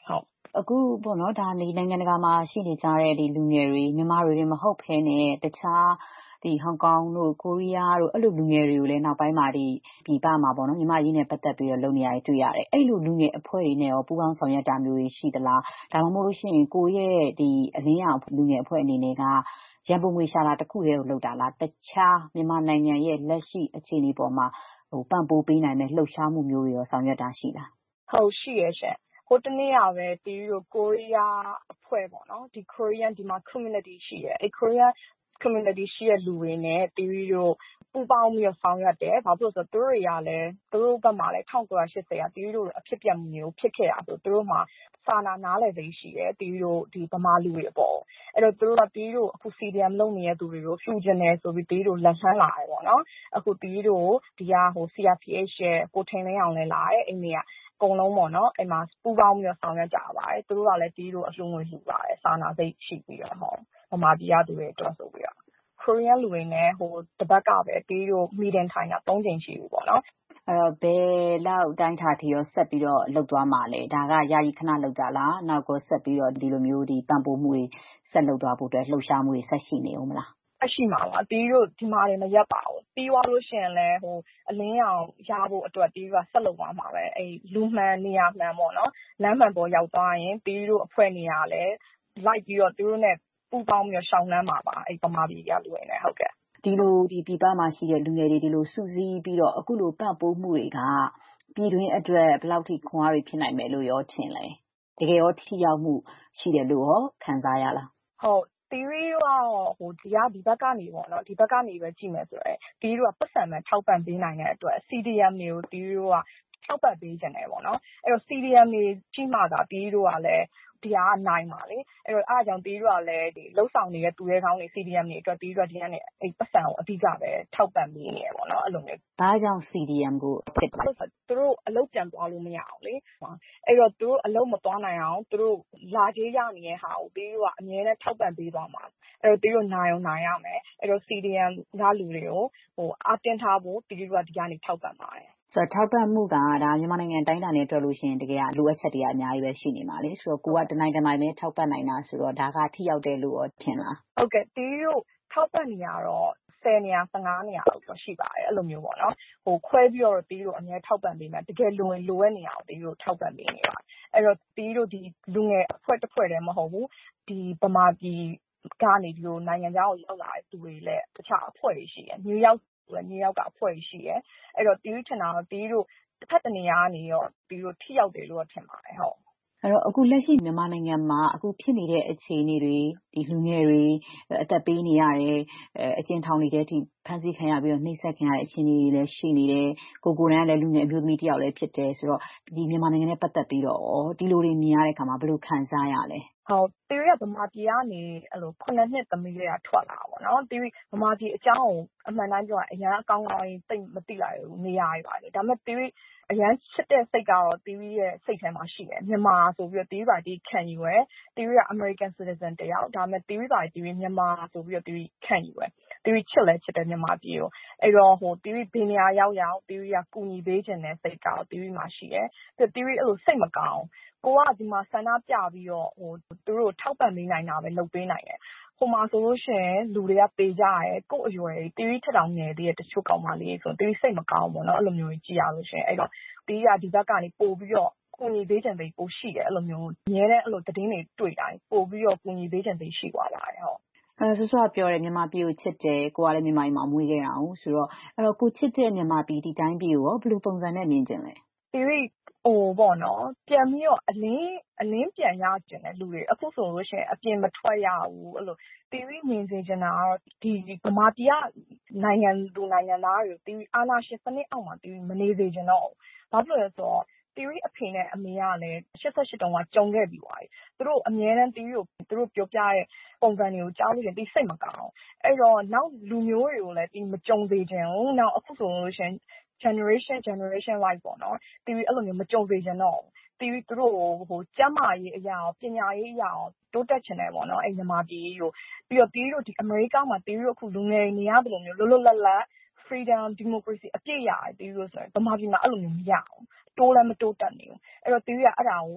အခုပေါ့နော်ဒါနိုင်ငံတကာမှာရှိနေကြတဲ့လူငယ်တွေမြန်မာတွေမဟုတ်ဘဲနဲ့တခြားဟောင်ကောင်တို့ကိုရီးယားတို့အဲ့လိုလူငယ်တွေကိုလည်းနောက်ပိုင်းမှာပြည်ပမှာပေါ့နော်မြန်မာရင်းနဲ့ပတ်သက်ပြီးတော့လုပ်နေရတယ်တွေ့ရတယ်အဲ့လိုလူငယ်အဖွဲ့တွေနဲ့ရောပူးပေါင်းဆောင်ရွက်တာမျိုးတွေရှိသလားဒါမှမဟုတ်လို့ရှိရင်ကိုရဲ့အလင်းရောင်လူငယ်အဖွဲ့အနေနဲ့ကရန်ပုံငွေရှာတာတစ်ခုတည်းကိုလုပ်တာလားတခြားမြန်မာနိုင်ငံရဲ့လက်ရှိအခြေအနေပေါ်မှာပံ့ပိုးပေးနိုင်တဲ့လှုပ်ရှားမှုမျိုးတွေရောဆောင်ရွက်တာရှိလားဟုတ်ရှိရဲ့ရှင်ဟိုတနေ့ကပဲတီးတို့ကိုရီးယားအဖွဲ့ပေါ့နော်ဒီ Korean ဒီမှာ community ရှိရဲ့အဲ့ Korean community ရှိရဲ့လူတွေနဲ့တီးတို့ပူပေါင်းပြီးဆောင်ရွက်တယ်ဘာဖြစ်လို့ဆိုတော့သူတို့တွေကလည်းသူတို့ဘက်မှာလည်း1980ကတီးတို့အဖြစ်ပြက်မှုမျိုးဖြစ်ခဲ့တာဆိုသူတို့မှာစာနားလည်သိရှိတယ်တီးတို့ဒီဗမာလူတွေအပေါ်အဲ့တော့သူတို့ကတီးတို့အခု CDM လုပ်နေတဲ့သူတွေကို fusion နဲ့ဆိုပြီးတီးတို့လက်ဆန်းလာတယ်ပေါ့နော်အခုတီးတို့ဒီကဟို CRPH ရဲ့ကိုထိန်လင်းအောင်လည်းလာတယ်အိမ်ကြီးကအကုန်လုံးပေါ့နော်အဲ့မှာပူပေါင်းပြီးဆောင်ရွက်ကြပါတယ်သူတို့ကလည်းတီးတို့အလှူငွေလှူပါတယ်စာနာစိတ်ရှိပြီးတော့ဟောဗမာပြည်ကသူတွေအတွက်ဆိုပြီးတော့ Korean လူတွေနဲ့ဟိုတပတ်ကပဲတီးတို့ meeting ထိုင်တာ3ချိန်ရှိပြီပေါ့နော်အဲ့တော့ဘယ်လောက်တိုင်းထားထီရောဆက်ပြီးတော့လှုပ်သွားမှာလဲဒါကယာယီခဏလှုပ်တာလားနောက်ကိုဆက်ပြီးတော့ဒီလိုမျိုးပံ့ပိုးမှုတွေဆက်လှုပ်သွားဖို့အတွက်လှုပ်ရှားမှုတွေဆက်ရှိနေအောင်မလားအရှိမှာပါတီးတို့ဒီမှာတွေမရက်ပါဘူးပြီးသွားလို့ရှိရင်လည်းဟိုအလင်းရောင်ရဖို့အတွက်တီးတို့ကဆက်လုပ်သွားမှာပဲအဲ့လူမှန်နေရာမှန်ပေါ့နော်လမ်းမှန်ပေါ်ရောက်သွားရင်တီးတို့အဖွဲ့နေရာလည်းလိုက်ပြီးတော့သူတို့နဲ့ပူပေါင်းပြီးရှောင်းနှမ်းမှာပါအဲ့ဗမာပြည်ကလူတွေနဲ့ဟုတ်ကဲ့ဒီလိုပြည်ပမှာရှိတဲ့လူငယ်တွေဒီလိုစုစည်းပြီးတော့အခုလိုပံ့ပိုးမှုတွေကပြည်တွင်းအတွက်ဘယ်လောက်ထိခွန်အားတွေဖြစ်နိုင်မယ်လို့ရောထင်လဲတကယ်ရောထိရောက်မှုရှိတယ်လို့ရောခံစားရလားဟုတ် theory တော့ဟိုဒီဘက်ကနေပေါ့နော်ဒီဘက်ကနေပဲကြည့်မယ်ဆိုတော့ theory ကပတ်စံမဲ့ထောက်ပံ့ပေးနိုင်တဲ့အတွက် CDM တွေကို theory ကထောက်ပံ့ပေးကြတယ်ပေါ့နော်အဲ့တော့ CDM တွေကြီးမှသာ theory ကလည်းဒီဟာနိုင်ပါလေအဲ့တော့အားကြောင့် theory ကလည်းဒီလှုပ်ဆောင်နေတဲ့သူရဲကောင်းတွေ CDM တွေအတွက် theory ကဒီကနေအဲ့ပတ်စံကိုအဓိကပဲထောက်ပံ့ပေးနေရပေါ့နော်အဲ့လိုမျိုးဘာကြောင့် CDM ကိုဖြစ်လဲသူတို့အလုပ်ပြန်သွားလို့မရအောင်လေအဲ့တော့သူတို့အလုပ်မသွားနိုင်အောင်သူတို့လာကြေးရနေတဲ့ဟာကို theory ကအမြဲတမ်းထောက်ပံ့ပေးသွားမှာအဲ့တော့ theory နိုင်အောင်နိုင်ရမယ်အဲ့တော့ CDM ကလူတွေကိုဟိုအတင်းထားဖို့ theory ကဒီကနေထောက်ပံ့ပါတယ်ဆိုတော့ထောက်ပံ့မှုကဒါမြန်မာနိုင်ငံတိုင်းတာနဲ့တွက်လို့ရှိရင်တကယ်လိုအပ်ချက်တွေကအများကြီးပဲရှိနေမှာလေဆိုတော့ကိုကတနိုင်ပဲထောက်ပံ့နိုင်တာဆိုတော့ဒါကထိရောက်တယ်လို့ထင်လားဟုတ်ကဲ့တီးတို့ထောက်ပံ့နေရတော့10နေရာ15နေရာလောက်ရှိပါတယ်အဲ့လိုမျိုးပေါ့နော်ဟိုခွဲပြီးတော့တီးတို့အများထောက်ပံ့ပေးမယ်တကယ်လိုတဲ့နေရာကိုတီးတို့ထောက်ပံ့ပေးနေပါတယ်အဲ့တော့တီးတို့ဒီလူငယ်အဖွဲ့တစ်ဖွဲ့တည်းမဟုတ်ဘူးဒီဗမာပြည်ကနေဒီလိုနိုင်ငံခြားကိုရောက်လာတဲ့သူတွေလည်းတခြားအဖွဲ့တွေရှိတယ်နယူးယောက်ကအဖွဲ့ရှိရဲအဲ့တော့တီးထင်တာတော့တီးတို့တစ်ဖက်တနေရာကနေရောတီးတို့ထိရောက်တယ်လို့ထင်ပါတယ်ဟုတ်အဲ့တော့အခုလက်ရှိမြန်မာနိုင်ငံမှာအခုဖြစ်နေတဲ့အခြေအနေတွေဒီလူငယ်တွေအသက်ပေးနေရတယ်အကျဉ်းထောင်တွေထဲထိဖမ်းဆီးခံရပြီးတော့နှိပ်စက်ခံရတဲ့အခြေအနေတွေလည်းရှိနေတယ်ကိုယ်တိုင်ကလည်းလူငယ်အမျိုးသမီးတစ်ယောက်လည်းဖြစ်တယ်ဆိုတော့ဒီမြန်မာနိုင်ငံနဲ့ပတ်သက်ပြီးတော့ဒီလိုတွေမြင်ရတဲ့အခါမှာဘယ်လိုခံစားရလဲဟုတ်တီရီကဗမာပြည်ကနေအဲ့လို9နှစ်သမီးလေးကထွက်လာတာပေါ့နော်တီရီဗမာပြည်အကြောင်းကိုအမှန်တမ်းပြောရင်အရန်အကောင်းကြီးသိမသိလိုက်ဘူးနေရာတွေပါလေဒါပေမဲ့တီရီအရန်ချစ်တဲ့စိတ်ကတော့တီရီရဲ့စိတ်ထဲမှာရှိတယ်မြန်မာဆိုပြီးတော့တီရီပါတီခံယူရယ်တီရီက American citizen တယောက်ဒါပေမဲ့တီရီပါတီရီမြန်မာဆိုပြီးတော့တီရီခံယူရယ်တီရီချစ်တယ်မြန်မာပြည်ကိုအဲ့တော့ဟိုတီရီဘယ်နေရာရောက်တီရီကကူညီပေးခြင်းတဲ့စိတ်ကတော့တီရီမှာရှိတယ်ပြီးတီရီအဲ့လိုစိတ်မကောင်းကိုကဒီမှာဆန္ဒပြပြီးတော့ဟိုသူတို့ထောက်ပံ့ပေးနိုင်တာပဲလုပ်ပေးနိုင်တယ်။ဟိုမှာဆိုလို့ရှိရင်လူတွေကပေးကြရဲကို့အရွယ်တီးထထောင်ငယ်သေးတဲ့တချို့ကောင်မလေးဆိုတီးစိတ်မကောင်းဘူးเนาะအဲ့လိုမျိုးကြီးကြရလို့ရှိရင်အဲ့တော့တီးကဒီဘက်ကနေပို့ပြီးတော့ကူညီပေးခြင်းတွေပို့ရှိတယ်အဲ့လိုမျိုးအများနဲ့အဲ့လိုသတင်းတွေတွေ့တိုင်းပို့ပြီးတော့ကူညီပေးခြင်းတွေရှိသွားပါတယ်ဟုတ်ဆူကပြောတယ်မြန်မာပြည်ကိုချစ်တယ်ကိုကလည်းမြန်မာပြည်မှာမွေးခဲ့တာဟုတ်ဆိုတော့အဲ့တော့ကိုချစ်တဲ့မြန်မာပြည်ဒီတိုင်းပြည်ကိုရောဘယ်လိုပုံစံနဲ့မြင်ကျင်လဲတီးဟိုပေါ့နော်ပြန်ပြီးတော့အလင်းပြန်ရကျင်တဲ့လူတွေအခုဆိုလို့ရှိရင်အပြင်မထွက်ရဘူးအဲ့လိုတီဗီမြင်စေချင်တာကတော့ဒီဗမာပြည်ကနိုင်ငံသူနိုင်ငံသားတွေတီဗီအာဏာရှင်စနစ်အောက်မှာတီဗီမနေစေချင်တော့ဘာဖြစ်လို့လဲဆိုတော့တီဗီအဖေနဲ့အမေကလည်း88တုန်းကကြုံခဲ့ပြီးသွားပြီသူတို့အများနဲ့တီဗီကိုသူတို့ပြောပြတဲ့ပုံစံတွေကိုကြားလို့ရင်တီစိတ်မကောင်းအဲ့တော့နောက်လူမျိုးတွေကိုလည်းတီမကြုံစေချင်ဘူးနောက်အခုဆိုလို့ရှိရင်generation like ပေါ့နော်တီဗီအဲ့လိုမျိုးမကြုံစေချင်တော့တီဗီသူတို့ဟိုကျမ်းမာရေးအရာရောပညာရေးအရာရောတိုးတက်ချင်တယ်ပေါ့နော်အဲ့မြန်မာပြည်ကိုပြီးတော့တီဗီတို့ဒီအမေရိကမှာတီဗီတို့အခုလူငယ်နေရဘယ်လိုမျိုးလွတ်လွတ်လပ်လပ် freedom democracy အပြည့်ရတယ်တီဗီတို့ဆိုရင်ဗမာပြည်မှာအဲ့လိုမျိုးမရအောင်တိုးလည်းမတိုးတက်နေဘူးအဲ့တော့တီဗီကအဲ့ဒါကို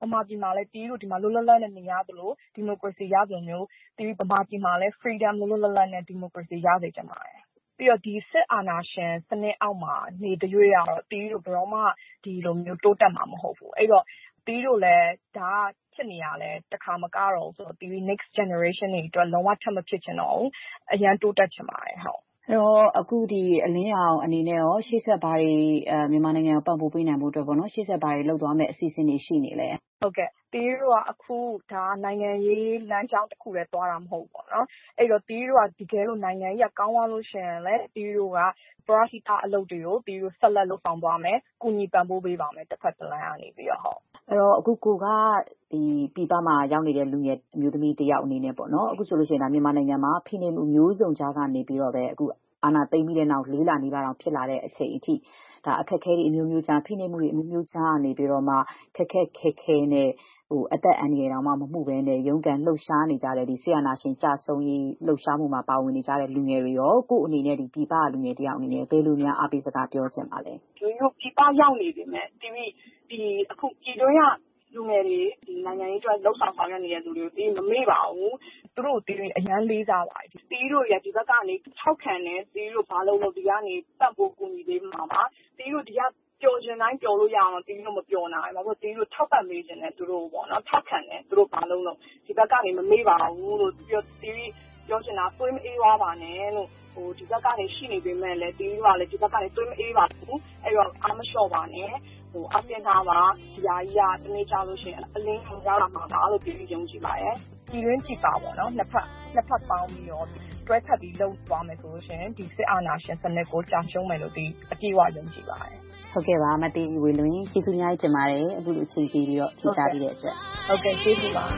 ဗမာပြည်မှာလည်းတီးတို့ဒီမှာလွတ်လပ်လပ်နဲ့နေရသလိုဒီမိုကရေစီရသလိုမျိုးတီးဗမာပြည်မှာလည်း freedom လွတ်လပ်လပ်နဲ့ဒီမိုကရေစီရစေချင်ပါတယ်ပြီးတော့ဒီစစ်အာဏာရှင်စနစ်အောက်မှာနေတဲ့ရွေးရတော့တီးတို့ဘယ်တော့မှဒီလိုမျိုးတိုးတက်မှာမဟုတ်ဘူးအဲ့တော့တီးတို့လည်းဒါဖြစ်နေရလဲတခါမကတော့ဆိုတော့တီး next generation တွေအတွက်လုံးဝထပ်မဖြစ်ချင်တော့ဘူးအရန်တိုးတက်ချင်ပါတယ်ဟုတ်အဲ့တော့အခုဒီအလင်းအောင်အနေနဲ့ရောရှေ့ဆက်ဘာတွေမြန်မာနိုင်ငံကိုပံ့ပိုးပေးနိုင်ဖို့အတွက်ပေါ့နော်ရှေ့ဆက်ဘာတွေလုပ်သွားမယ်အစီအစဉ်တွေရှိနေလဲဟုတ်ကဲ့တီးတို့ကအခုဒါနိုင်ငံရေးလမ်းကြောင်းတစ်ခုလည်းသွားတာမဟုတ်ပေါ့နော်အဲ့တော့တီးတို့ကဒီကဲလို့နိုင်ငံရေးကောင်းသွားလို့ရှင်လဲတီးတို့ကပရဟိတအလုပ်တွေကိုတီးတို့ဆက်လက်လုပ်ဆောင်သွားမယ်ကုညီပံ့ပိုးပေးပါမယ်တစ်ဖက်တစ်လမ်းကနေပြီးတော့ဟုတ်အဲ့တော့အခုကိုကဒီပြည်ပမှာရောက်နေတဲ့လူငယ်အမျိုးသမီးတစ်ယောက်အနေနဲ့ပေါ့နော်အခုဆိုလို့ရှိရင်ဒါမြန်မာနိုင်ငံမှာဖိနှိပ်မှုမျိုးစုံကြားကနေပြီးတော့ပဲအခုအာဏာသိမ်းပြီးတဲ့နောက်4 လနီးပါးတောင်ဖြစ်လာတဲ့အချိန်အထိဒါအခက်အခဲတွေအမျိုးမျိုးကြားဖိနှိပ်မှုတွေအမျိုးမျိုးကြားနေပြီးတော့မှခက်ခဲနဲ့အသက်အန္တရာယ်တောင်မှမမှုဘဲနဲ့ရုန်းကန်လှုပ်ရှားနေကြတဲ့ဒီဆီယနာရှင်ကြဆုံးရေးလှုပ်ရှားမှုမှာပါဝင်နေကြတဲ့လူငယ်တွေရောကို့အနေနဲ့ဒီပြည်ပလူငယ်တယောက်အနေနဲ့ဘယ်လိုများအားပေးစကားပြောချင်ပါလဲဒီလိုပြည်ပရောက်နေပြီမဲ့ဒီအခုပြည်တွင်းကလူငယ်တွေဒီနိုင်ငံရေးအတွက်လှုပ်ဆောင်ရနေတဲ့လူတွေကိုဒီမမေ့ပါဘူးသူတို့ဒီအရန်လေးစားပါတယ်တီးတို့ရဒီဘက်ကနေထောက်ခံနေတီးတို့ဘာလို့ဒီကနေပတ်ဖို့ကူညီပေးမှာပါတီးတို့ဒီကပျော်ချင်တိုင်းပျော်လို့ရအောင်တီးတို့မပျော်နိုင်ဘူးဘာလို့တီးတို့ထောက်ပံ့ပေးခြင်းနဲ့သူတို့ပေါ့နော်ထောက်ခံတယ်သူတို့ဘာလို့လဲဒီဘက်ကနေမမေ့ပါဘူးလို့ပြောတီးပြောချင်တာသွေးမအေးသွားပါနဲ့လို့ဒီဘက်ကနေရှိနေပေမဲ့လည်းတီးတို့ကလည်းဒီဘက်ကနေသွေးမအေးပါဘူးအဲ့တော့အားမလျှော့ပါနဲ့အပြင်သားမှာဒီဟာကြီးကတနေ့ကြလို့ရှိရင်အလင်းခံရတာမှာပါလို့ပြောယုံကြည်ပါရဲ့ပြည်တွင်းပြည်ပပေါ့နော်နှစ်ဖက်ပေါင်းပြီးတော့တွဲဖက်ပြီးလုပ်သွားမယ်ဆိုလို့ရှိရင်ဒီစစ်အာဏာရှင်စနစ်ကိုကြာရှုံးမယ်လို့ဒီအပြည့်အဝယုံကြည်ပါတယ်ဟုတ်ကဲ့ပါမတေးဝေလွင်ကျေးဇူးများတင်ပါတယ်အခုလိုအချိန်ပေးပြီးတော့ဖြေကြားပေးတဲ့အတွက်ဟုတ်ကဲ့ကျေးဇူးပါ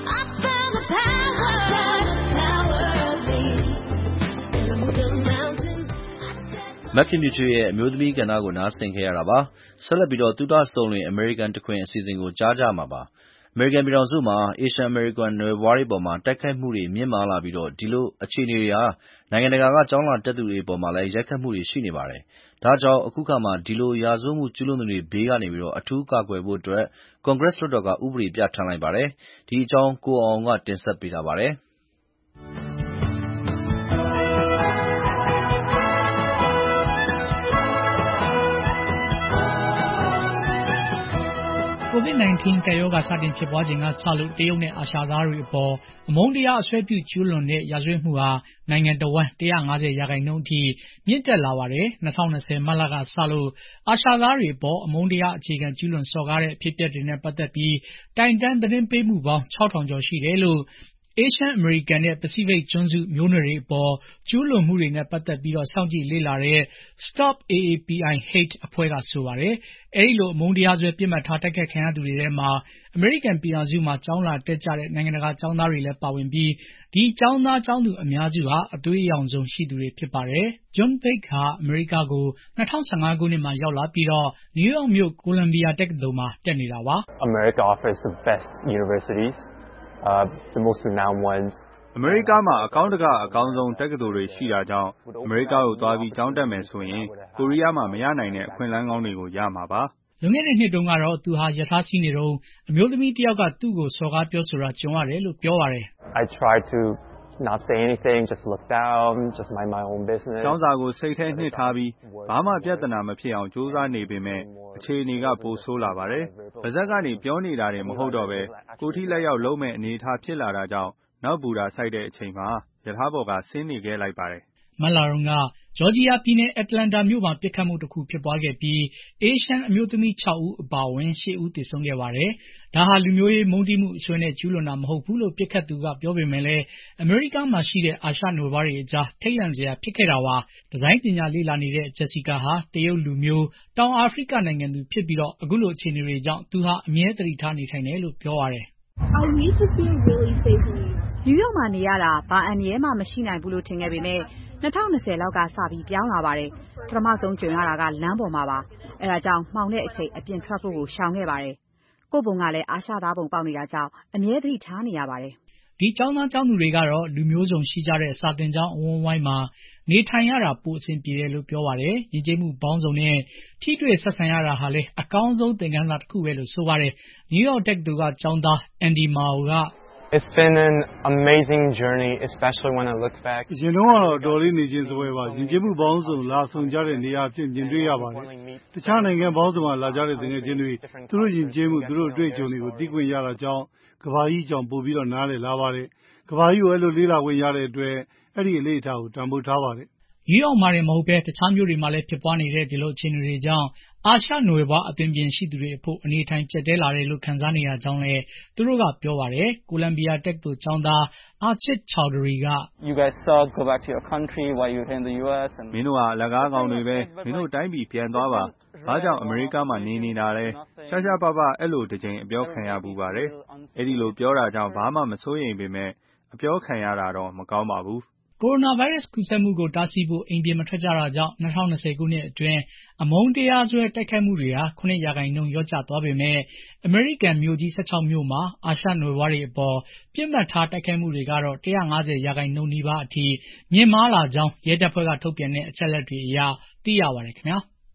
မက်ခင်မြူချွေရဲ့အမျိုးသမီးကဏ္ဍကိုနားဆင်ခဲ့ရတာပါဆက်လက်ပြီးတော့သုတဆုံလွင်အမေရိကန်တခွင်အစီအစဉ်ကိုကြားကြမှာပါအမေရိကန်ပြည်ထောင်စုမှာအေရှန်အမေရိကန်နွယ်ဖွားတွေပေါ်မှာတိုက်ခိုက်မှုတွေမြင့်မားလာပြီးတော့ဒီလိုအခြေအနေတွေဟာနိုင်ငံတကာကကျောင်းလာတက်သူတွေပေါ်မှာလည်းရိုက်ခတ်မှုတွေရှိနေပါတယ်ဒါကြောင့်အခုခါမှာဒီလိုရာဇဝတ်မှုကျူးလွန်သူတွေဘေးကနေပြီးတော့အထူးကာကွယ်ဖို့အတွက်ကွန်ဂရက်လွှတ်တော်ကဥပဒေပြဋ္ဌာန်းလိုက်ပါတယ်ဒီအကြောင်းကိုအောင်ကတင်ဆက်ပေးထားပါတယ် COVID-19 ကပ်ရောဂါစတင်ဖြစ်ပွားချိန်ကစလို့တရုတ်နဲ့အာရှသားတွေအပေါ်အမုန်းတရားအစွဲပြုကျူးလွန်တဲ့ရာဇဝတ်မှုဟာနိုင်ငံတော်ဝန်150%အထိမြင့်တက်လာပါတယ်။2020 မတ်လကစလို့အာရှသားတွေအပေါ်အမုန်းတရားအခြေခံကျူးလွန်စော်ကားတဲ့အဖြစ်အပျက်တွေနဲ့ပတ်သက်ပြီးတိုင်တန်းသတင်းပေးမှုပေါင်း 6,000 ကျော်ရှိတယ်လို့Asian American နဲ့ Pacific ကျွန်းစုမျိုးနွယ်တွေအပေါ်ကျူးလွန်မှုတွေနဲ့ပတ်သက်ပြီးစောင့်ကြည့်လေ့လာတဲ့ Stop AAPI Hate အဖွဲ့ကဆိုပါတယ်။အဲဒီလိုအမုန်းတရားစွဲပစ်မှတ်ထားတိုက်ခိုက်ခံရသူတွေထဲမှာအမေရိကန်ပြည်ထောင်စုမှာကျောင်းလာတက်ကြတဲ့နိုင်ငံတကာကျောင်းသားတွေလည်းပါဝင်ပြီးဒီကျောင်းသားကျောင်းသူအများစုဟာအသွေးအရောင်ဆုံးရှိသူတွေဖြစ်ပါတယ်။ John Bake ဟာအမေရိကကို2015 ခုနှစ်မှာရောက်လာပြီးတော့ New York မြို့ Columbia တက္ကသိုလ်မှာတက်နေတာပါ။ America offers the best universities. The most renowned ones. အမေရိကမှာအကောင်းတကအကောင်းဆုံးတက္ကသိုလ်တွေရှိတာကြောင့်အမေရိကကိုသွားပြီးကျောင်းတက်မယ်ဆိုရင်ကိုရီးယားမှာမရနိုင်တဲ့အခွင့်အလမ်းကောင်းတွေကိုရမှာပါလွန်ခဲ့တဲ့နှစ်တုန်းကတော့သူဟာယထာစီးနေတော့အမျိုးသမီးတစ်ယောက်ကသူ့ကိုစော်ကားပြောဆိုတာကြုံရတယ်လို့ပြောပါတယ် I try to not say anything just look down just mind my own business ကျောင်းစာကိုစိတ်ထဲနှစ်ထားပြီးဘာမှပြဿနာမဖြစ်အောင်ကြိုးစားနေပေမဲ့အခြေအနေကပိုဆိုးလာပါတယ်ဗဇက်ကနေပြောနေတာတွေမဟုတ်တော့ပဲကိုထိလက်ရောက်လုံးမဲ့အနေအထားဖြစ်လာတာကြောင့်နောက်ဘူတာဆိုင်တဲ့အချိန်မှာယထာဘော်ကဆင်းနေခဲ့လိုက်ပါတယ်မတ်လတုန်းကဂျော်ဂျီယာပြည်နယ်အတ္တလန္တာမြို့မှာပစ်ခတ်မှုတစ်ခုဖြစ်ပွားခဲ့ပြီးအေရှန်အမျိုးသမီး6ဦးအပါအဝင်8ဦးသေဆုံးခဲ့ပါတယ်။ဒါဟာလူမျိုးရေးမုန်းတီးမှုအစွဲနဲ့ကျူးလွန်တာမဟုတ်ဘူးလို့ပစ်ခတ်သူကပြောပေမဲ့လည်းအမေရိကန်မှာရှိတဲ့အာရှနွယ်ဖွားတွေအကြားထိတ်လန့်စရာဖြစ်ခဲ့တာပါ။ဒီဇိုင်းပညာလေ့လာနေတဲ့ဂျက်စီကာဟာတရုတ်လူမျိုးတောင်အာဖရိကနိုင်ငံသူဖြစ်ပြီးတော့အခုလိုအခြေအနေတွေကြောင့်သူဟာအမြဲတမ်းထားနေထိုင်တယ်လို့ပြောရတယ် I need to feel really safe in New York မှာနေရတာဘာအန္တရာယ်မှမရှိနိုင်ဘူးလို့ထင်ခဲ့ပေမဲ့2020လောက်ကစပြီးပြောင်းလာပါတယ်ပထမဆုံးကြုံရတာကလမ်းပေါ်မှာပါအဲဒါကြောင့်မှောင်တဲ့အချိန်အပြင်ထွက်ဖို့ကိုရှောင်ခဲ့ပါတယ်ကိုယ့်ဘုံကလည်းအာရှသားဘုံပေါက်နေတာကြောင့်အမြဲတမ်းထားနေရပါတယ်ဒီကျောင်းသားကျောင်းသူတွေကတော့လူမျိုးစုံရှိကြတဲ့စာသင်ကျောင်းအဝန်းဝိုင်းမှာနေထိုင်ရတာပိုအဆင်ပြေတယ်လို့ပြောပါတယ်။ယဉ်ကျေးမှုပေါင်းစုံနဲ့ထိတွေ့ဆက်ဆံရတာဟာလည်းအကောင်းဆုံးသင်ခန်းစာတစ်ခုပဲလို့ဆိုပါတယ်။ New York တက္ကသိုလ်ကကျောင်းသား Andy Mao က It's been an amazing journey, especially when I look back. အရင်တော့အတော်လေးနေချင်းစပွဲပါယဉ်ကျေးမှုပေါင်းစုံလာဆုံကြတဲ့နေရာအဖြစ်မြင်တွေ့ရပါတယ်။တခြားနိုင်ငံပေါင်းစုံကလာကြတဲ့တကယ်ချင်းတွေသူတို့ယဉ်ကျေးမှုသူတို့အတွေ့အကြုံတွေကိုသိခွင့်ရတာကြောင့်ကဘာကြီးကြောင့်ပို့ပြီးတော့နားလည်လာပါတယ်။ကဘာကြီးကိုအဲ့လိုလေးလာခွင့်ရတဲ့အတွက်အဲ့ဒီအလေးအထားကိုတန်ဖိုးထားပါတယ်။ နယူးယောက်မှာတင်မဟုတ်ဘဲတခြားမြို့တွေမှာလည်းဖြစ်ပွားနေတဲ့ဒီလိုအခြေအနေတွေကြောင့်အာရှနွယ်ဖွားအသွင်ပြင်ရှိသူတွေအဖို့အနေထိုင်ကျက်တဲလာတယ်လို့ခံစားနေရကြောင်းလည်းသူတို့ကပြောပါတယ်။ကိုလံဘီယာတက္ကသိုလ်ကျောင်းသား Archit Chowdhury က You guys thought go back to your country while you're in the US and မင်းတို့ကအလကားကောင်တွေပဲမင်းတို့တိုင်းပြည်ပြန်သွားပါဘာကြောင့်အမေရိကမှာနေနေတာလဲရှားရှားပါပါအဲ့လိုတစ်ချိန်အပြောခံရဘူးပါတယ်အဲ့ဒီလိုပြောတာကြောင့်ဘာမှမစိုးရိမ်ပေမဲ့အပြောခံရတာတော့မကောင်းပါဘူးကိုရိုနာဗိုင်းရပ်စ်ကူးစက်မှုကိုတားဆီးဖို့အိမ်ပြင်မထွက်ကြတာကြောင့်2020ခုနှစ်အတွင်းအမုန်းတရားဆွဲတိုက်ခိုက်မှုတွေဟာ9%လျော့ကျသွားပေမဲ့အမေရိကန်မြို့ကြီး16မြို့မှာအာရှနွယ်ဖွားတွေအပေါ်ပြစ်မှတ်ထားတိုက်ခိုက်မှုတွေကတော့150%နီးပါးအထိမြင့်မားလာကြောင်းရဲတပ်ဖွဲ့ကထုတ်ပြန်တဲ့အချက်အလက်တွေအရသိရပါတယ်ခင်ဗျာ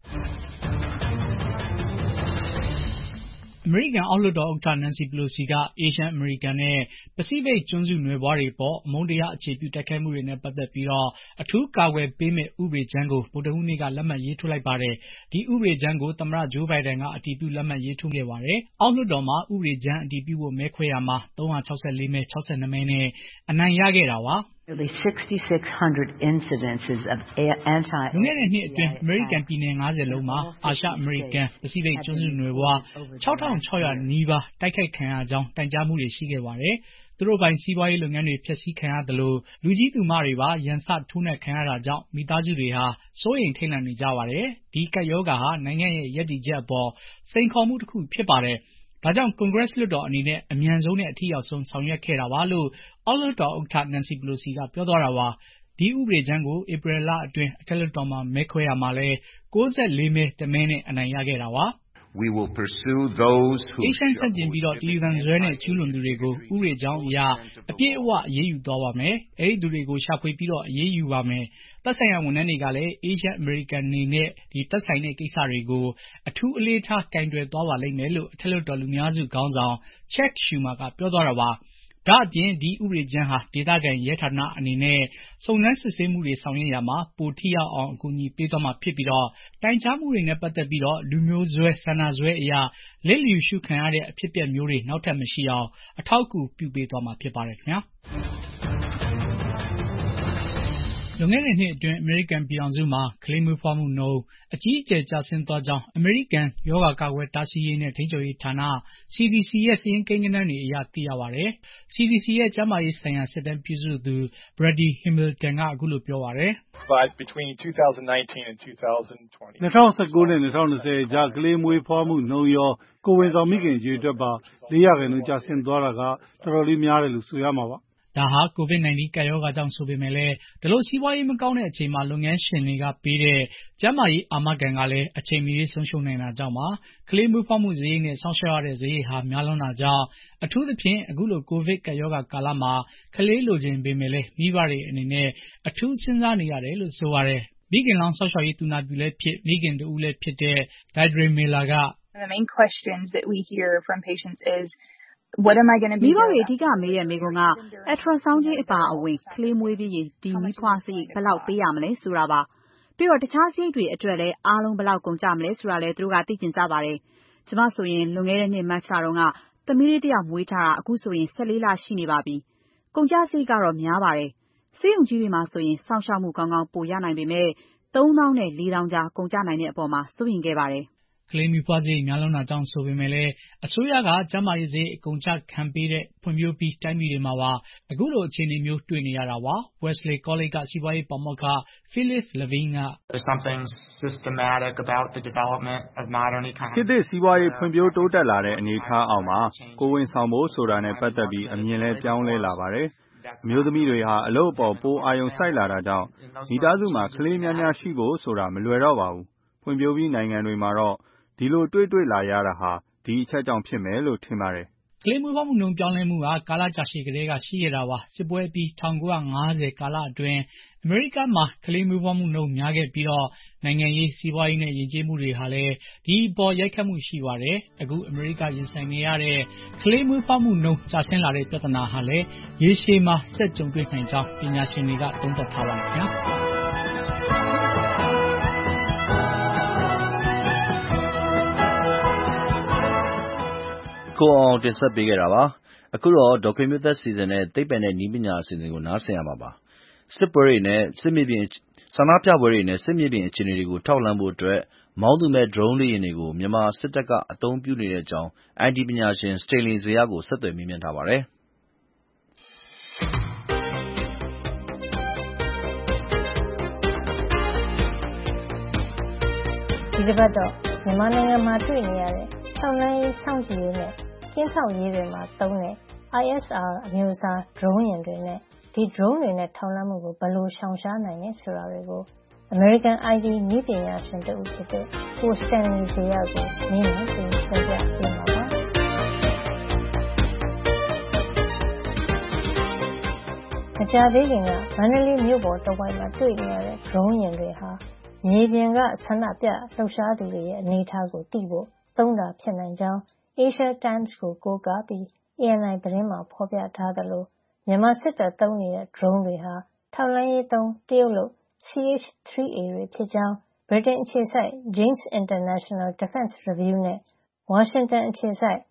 အမေရိကန်အောက်လွှတ်တော်ဥက္ကဋ္ဌ Nancy Pelosi က Asian American နဲ့ Pacific ကျွန်းစုနွယ်ဖွားတွေအပေါ်အမုန်းတရားအခြေပြုတိုက်ခိုက်မှုတွေနဲ့ပတ်သက်ပြီးအထူးကာကွယ်ပေးမယ့်ဥပဒေကြမ်းကိုဗုဒ္ဓဟူးနေ့ကလက်မှတ်ရေးထိုးလိုက်ပါတယ်။ဒီဥပဒေကြမ်းကိုသမ္မတ Joe Biden ကအတည်ပြုလက်မှတ်ရေးထိုးခဲ့ပါတယ်။အောက်လွှတ်တော်မှာဥပဒေကြမ်းအတည်ပြုဖို့မဲခွဲရာမှာ364မဲ62မဲနဲ့အနိုင်ရခဲ့တာပါ။ Nearly 6,600 incidences of anti လွန်ခဲ့တဲ့နှစ်အတွင်းအမေရိကန်ပြည်နယ်90လုံးမှာအာရှအမေရိကန်ပစိဖိတ်ကျွန်းစုနွယ်ဖွား6,600နီးပါးတိုက်ခိုက်ခံရကြောင်းတိုင်ကြားမှုတွေရှိခဲ့ပါတယ်။သူတို့ပိုင်စီးပွားရေးလုပ်ငန်းတွေဖျက်ဆီးခံရသလိုလူကြီးသူမတွေပါရန်စထိုးနှက်ခံရတာကြောင့်မိသားစုတွေဟာစိုးရိမ်ထိတ်လန့်နေကြပါတယ်။ဒီကပ်ရောဂါဟာနိုင်ငံရဲ့ရည်တည်ချက်အပေါ်စိန်ခေါ်မှုတစ်ခုဖြစ်ပါတယ်။ဒါကြောင့်ကွန်ဂရက်လွှတ်တော်အနေနဲ့အမြန်ဆုံးနဲ့အထီရောက်ဆုံးဆောင်ရွက်ခဲ့တာပါလို့အောက်လွှတ်တော်ဥက္ကဋ္ဌ Nancy Pelosi ကပြောသွားတာပါ။ဒီဥပဒေကြမ်းကိုဧပြီလအတွင်းအထက်လွှတ်တော်မှာမဲခွဲရမှာလဲ94မဲတမဲနဲ့အနိုင်ရခဲ့တာပါ။ We will pursue those who အေးရှမ်းဆန့်ကျင်ပြီးတီဗန်ဇွဲနဲ့ကျူးလွန်သူတွေကိုဥပဒေကြောင်းအရအပြည့်အဝအရေးယူသွားပါမယ်။အဲဒီသူတွေကိုရှာဖွေပြီးအရေးယူပါမယ်။သက်ဆိုင်ရာဝန်ထမ်းတွေကလည်းအေးရှမ်းအမေရိကန်အနေနဲ့ဒီသက်ဆိုင်တဲ့ကိစ္စတွေကိုအထူးအလေးထားကင်တွယ်သွားပါလိမ့်မယ်လို့အထက်လွှတ်တော်လူများစုခေါင်းဆောင် Chuck Schumer ကပြောသွားတာပါ။ဒါအပြင်ဒီဥပဒေကြမ်းဟာဒေသခံရဲဌာနအနေနဲ့စုံစမ်းစစ်ဆေးမှုတွေဆောင်ရွက်ရာမှာပိုထိရောက်အောင်အကူအညီပေးသွားမှာဖြစ်ပြီးတိုင်ကြားမှုတွေနဲ့ပတ်သက်ပြီးလူမျိုးစွဲဆန္ဒစွဲအရလက်လျူရှုခံရတဲ့အဖြစ်အပျက်မျိုးတွေနောက်ထပ်မရှိအောင်အထောက်အကူပြုပေးသွားမှာဖြစ်ပါတယ်ခင်ဗျာလွန်ခဲ့တဲ့နှစ်အတွင်းအမေရိကန်ပြည်ထောင်စုမှာကလေးမွေးဖွားမှုနှုန်းအကြီးအကျယ်ကျဆင်းသွားကြောင်းအမေရိကန်ရောဂါကာကွယ်တားဆီးရေးနဲ့ထိန်းချုပ်ရေးဌာန CDC ရဲ့စာရင်းကိန်းဂဏန်းတွေအရသိရပါတယ်။ CDC ရဲ့ကျန်းမာရေးဆိုင်ရာစစ်တမ်းပြုစုသူ Brady Hamilton ကအခုလိုပြောပါတယ်။ Between 2019 and 2020 2019နဲ့2020ကြားကလေးမွေးဖွားမှုနှုန်းရောကိုယ်ဝန်ဆောင်မိခင်ကြီးအတွက်ပါ4%ကျဆင်းသွားတာကတော်တော်လေးများတယ်လို့ဆိုရမှာပါဒါဟာ COVID-19 ကပ်ရောဂါကြောင့်ဆိုပေမဲ့လည်းဒီလိုစီးပွားရေးမကောင်းတဲ့အချိန်မှာလုပ်ငန်းရှင်တွေကပေးတဲ့ကျန်းမာရေးအာမခံကလည်းအချိန်မီဆုံးရှုံးနိုင်တာကြောင့်ပါကလေးမွေးဖွားမှုစရိတ်နဲ့စောင့်ရှောက်ရတဲ့စရိတ်ဟာများလွန်းတာကြောင့်အထူးသဖြင့်အခုလိုကိုဗစ်ကပ်ရောဂါကာလမှာကလေးလိုချင်ပေမဲ့လည်းမိဘတွေအနေနဲ့အထူးစဉ်းစားနေရတယ်လို့ဆိုပါတယ်မိခင်လောင်းစောင့်ရှောက်ရေးသူနာပြုလည်းဖြစ်မိခင်တူလည်းဖြစ်တဲ့ Deidre Miller က The main questions that we hear from patients is What am I going to be မိဘတွေအဓိကမေးတဲ့မေးခွန်းက ultrasound ကြီးအပါအဝင်ကလေးမွေးပြီးရင်ဒီမိဖွားစရိတ်ဘယ်လောက်ပေးရမလဲဆိုတာပါပြီးတော့တခြားစရိတ်တွေအတွက်လည်းအားလုံးဘယ်လောက်ကုန်ကြမလဲဆိုတာလည်းသူတို့ကသိကျင်ကြပါတယ်ကျမဆိုရင်လွန်ခဲ့တဲ့နှစ်မတ်လတုန်းကသမီးလေးတစ်ယောက်မွေးထားတာအခုဆိုရင်14လရှိနေပါပြီကုန်ကြစရိတ်ကတော့များပါတယ်ဆေးရုံကြီးတွေမှာဆိုရင်စောင့်ရှောက်မှုကောင်းကောင်းပိုရနိုင်ပေမဲ့3000နဲ့4000ကြားကုန်ကြနိုင်တဲ့အပေါ်မှာစိုးရိမ်ခဲ့ပါတယ်ကလေးမီဖွားစရိတ်များလွန်းတာကြောင့်ဆိုပေမဲ့လည်းအစိုးရကကျန်းမာရေးစရိတ်အကုန်ကျခံပေးတဲ့ဖွံ့ဖြိုးပြီးတိုင်းပြည်တွေမှာပါအခုလိုအခြေအနေမျိုးတွေ့နေရတာပါ Wesley College ကစီးပွားရေးပါမောက္ခ Philip Levine က There's something systematic about the development of modern economy ခေတ်သစ်စီးပွားရေးဖွံ့ဖြိုးတိုးတက်လာတဲ့အနေအထားအောက်မှာကိုယ်ဝန်ဆောင်ဖို့ဆိုတာနဲ့ပတ်သက်ပြီးအမြင်လဲပြောင်းလဲလာပါတယ်အမျိုးသမီးတွေဟာအလုပ်အပေါ်ပိုအာရုံစိုက်လာတာကြောင့်မိသားစုမှာကလေးများများရှိဖို့ဆိုတာမလွယ်တော့ပါဘူးဖွံ့ဖြိုးပြီးနိုင်ငံတွေမှာတော့ဒီလိုတွေ့လာရတာဟာဒီအချက်ကြောင့်ဖြစ်မယ်လို့ထင်ပါတယ်ကလေးမွေးဖွားမှုနှုန်းပြောင်းလဲမှုဟာကာလကြာရှည်ကတည်းကရှိခဲ့တာပါစစ်ပွဲပြီး1950ကာလအတွင်းအအမေရိကန်မှာကလေးမွေးဖွားမှုနှုန်းများခဲ့ပြီးတော့နိုင်ငံရေးစီးပွားရေးနဲ့ယဉ်ကျေးမှုတွေဟာလည်းဒီအပေါ်ရိုက်ခတ်မှုရှိပါတယ်။အခုအမေရိကရင်ဆိုင်နေရတဲ့ကလေးမွေးဖွားမှုနှုန်းကျဆင်းလာတဲ့ပြဿနာဟာလည်းရေရှည်မှာဆက်ကြုံတွေ့နိုင်ကြောင်းပညာရှင်တွေကသုံးသပ်ထားပါတယ်ခင်ဗျာ။ကိုအောင်တင်ဆက်ပေးခဲ့တာပါ။အခုတော့ဒေါက်ခင်မျိုးသက်စီစဉ်တဲ့သိပ္ပံနဲ့နည်းပညာအစီအစဉ်ကိုနားဆင်ရမှာပါ။စစ်ပွဲတွေနဲ့စစ်မြေပြင်ဆန္ဒပြပွဲတွေနဲ့စစ်မြေပြင်အခြေအနေတွေကိုထောက်လှမ်းဖို့အတွက်မောင်းသူမဲ့ drone လေယာဉ်တွေကိုမြန်မာစစ်တပ်ကအသုံးပြုနေတဲ့အကြောင်း IT ပညာရှင် Stanley Zia ကိုဆက်သွယ်မေးမြန်းထားပါတယ်။ဒီတစ်ပတ်တော့မြန်မာနိုင်ငံမှာတွေ့နေရတဲ့ထောက်လှမ်းရေးစောင့်ကြည့်ရေးနဲ့ကင်းထောက်ရေးတွေမှာသုံးတဲ့ ISR အမျိုးအစား drone ယာဉ်တွေနဲ့ဒီ drone တွေနဲ့ထောက်လှမ်းမှုကိုဘယ်လိုရှောင်ရှားနိုင်လဲဆိုတာတွေကို American IT နည်းပညာရှင်တဦးဖြစ်တဲ့ကို Stanley Zia ကိုမေးမြန်းပြီးပြောပြပေးမှာပါ။မကြာသေးခင်ကမန္တလေးမြို့ပေါ်တစ်ဝိုက်မှာတွေ့နေရတဲ့ drone ယာဉ်တွေဟာမြေပြင်ကဆန္ဒပြလှုပ်ရှားသူတွေရဲ့အနေအထားကိုသိဖို့သုံးတာဖြစ်နိုင်ကြောင်း Asia Times ကိုကိုးကားပြီး ANI သတင်းမှာဖော်ပြထားသလိုမြန်မာစစ်တပ်သုံးနေတဲ့ drone တွေဟာထောက်လှမ်းရေးသုံးတရုတ်လုပ် CH-3A တွေဖြစ်ကြောင်း ဗြိတိန်အခြေစိုက် Janes International Defense Review နဲ့ဝါရှင်တန်အခြေစိုက်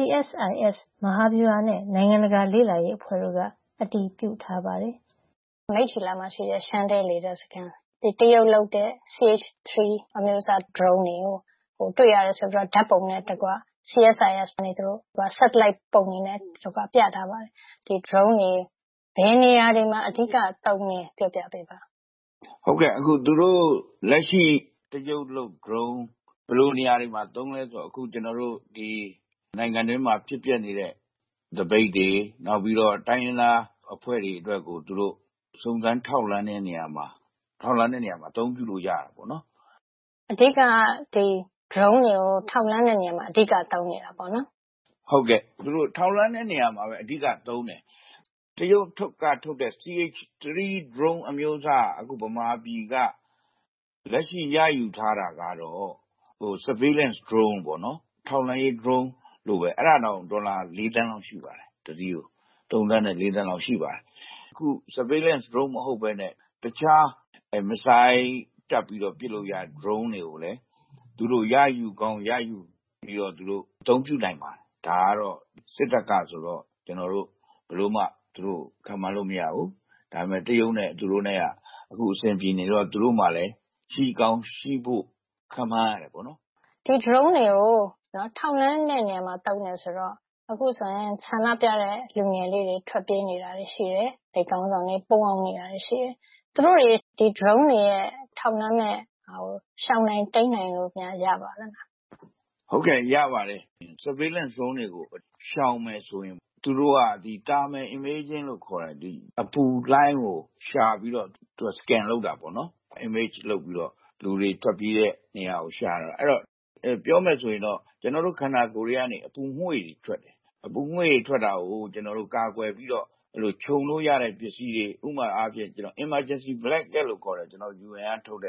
CSIS မဟာဗျူဟာနဲ့နိုင်ငံတကာလေ့လာရေးအဖွဲ့တို့ကအတည်ပြုထားပါတယ်။မိတ်ချီလာမှာရှိတဲ့ရှမ်းတဲလေတပ်စခန်းဒီတရုတ်လုပ်တဲ့ CH-3 အမျိုးအစား drone တွေကိုတွေ့ရတယ်ဆိုတော့ဓာတ်ပုံနဲ့တကွ CSIS ကနေသူတို့က satellite ပုံနေနဲ့သူကပြထားပါတယ်။ဒီ drone တွေဘယ်နေရာတွေမှာအဓိကသုံးနေပြောပြပေးပါ။ဟုတ်ကဲ့အခုသူတို့လက်ရှိတရုတ်လုပ် drone ဘယ်လိုနေရာတွေမှာသုံးလဲဆိုတော့အခုကျွန်တော်တို့ဒီနိုင်ငံတွင်းမှာဖြစ်ပျက်နေတဲ့ debate တွေနောက်ပြီးတော့တိုင်းရင်းသားအဖွဲ့တွေအတွက်ကိုသူတို့စုံစမ်းထောက်လှမ်းတဲ့နေရာမှာအသုံးပြုလို့ရတာပေါ့နော်အဓိကဒီ drone တွေကိုထောက်လှမ်းတဲ့နေရာမှာအဓိကသုံးနေတာပေါ့နော်ဟုတ်ကဲ့သူတို့ထောက်လှမ်းတဲ့နေရာမှာပဲအဓိကသုံးတယ်တရုတ်ထုတ်တဲ့ CH-3 drone အမျိုးအစားအခုဗမာပြည်ကလက်ရှိရယူထားတာကတော့surveillance drone ပေါ့နော်ထောက်လှမ်းရေး drone လို့ပဲအဲ့ဒါတော့ဒေါ်လာ4သန်းလောက်ရှိပါတယ်တစီးကို3သန်းနဲ့4သန်းလောက်ရှိပါတယ်အခု surveillance drone မဟုတ်ဘဲနဲ့တခြားမဆိုင်တက်ပြီးတော့ပြစ်လို့ရ drone တွေကိုလည်းသူတို့ရယူကောင်းရယူပြီးတော့သူတို့အသုံးပြုနိုင်ပါတယ်ဒါကတော့စစ်တပ်ကဆိုတော့ကျွန်တော်တို့ဘယ်လိုမှသူတို့ခံမှန်းလို့မရဘူးဒါပေမဲ့တရုတ်နဲ့သူတို့နဲ့ကအခုအဆင်ပြေနေတော့သူတို့မှလည်းရှိကောင်းရှိဖို့ခံမှန်းရတယ်ပေါ့နော်ဒီ drone တွေကိုနော်ထောက်လှမ်းတဲ့နေရာမှာသုံးနေဆိုတော့အခုဆိုရင်ဆန္ဒပြတဲ့လူငယ်လေးတွေထွက်ပြေးနေတာရှိတယ်ဒီကောင်းဆောင်တွေပုံအောင်နေတာရှိတယ်သူတို့တွေဒီ drone တွေရဲ့ထောက်လှမ်းမဲ့ရှောင်းနိုင်တိမ့်နိုင်လို့များရပါလားဟုတ်ကဲ့ရပါတယ် surveillance drone တွေကိုရှောင်းမယ်ဆိုရင်သူတို့ကဒီ thermal imaging လို့ခေါ်တယ်ဒီအပူလိုင်းကိုရှာပြီးတော့သူ scan လုပ်တာပေါ့နော် image လုပ်ပြီးတော့လူတွေထွက်ပြေးတဲ့နေရာကိုရှာတာအဲ့တော့ပြောမယ်ဆိုရင်တော့ကျွန်တော်တို့ခန္ဓာကိုယ်တွေကနေအပူငွေ့တွေထွက်တယ်အပူငွေ့တွေထွက်တာကိုကျွန်တော်တို့ကာကွယ်ပြီးတော့အဲ့လိုခြုံလို့ရတဲ့ပစ္စည်းတွေဥပမာအားဖြင့်ကျွန်တော် emergency blanket လို့ခေါ်တယ်ကျွန်တော် UN ကထုတ်တဲ့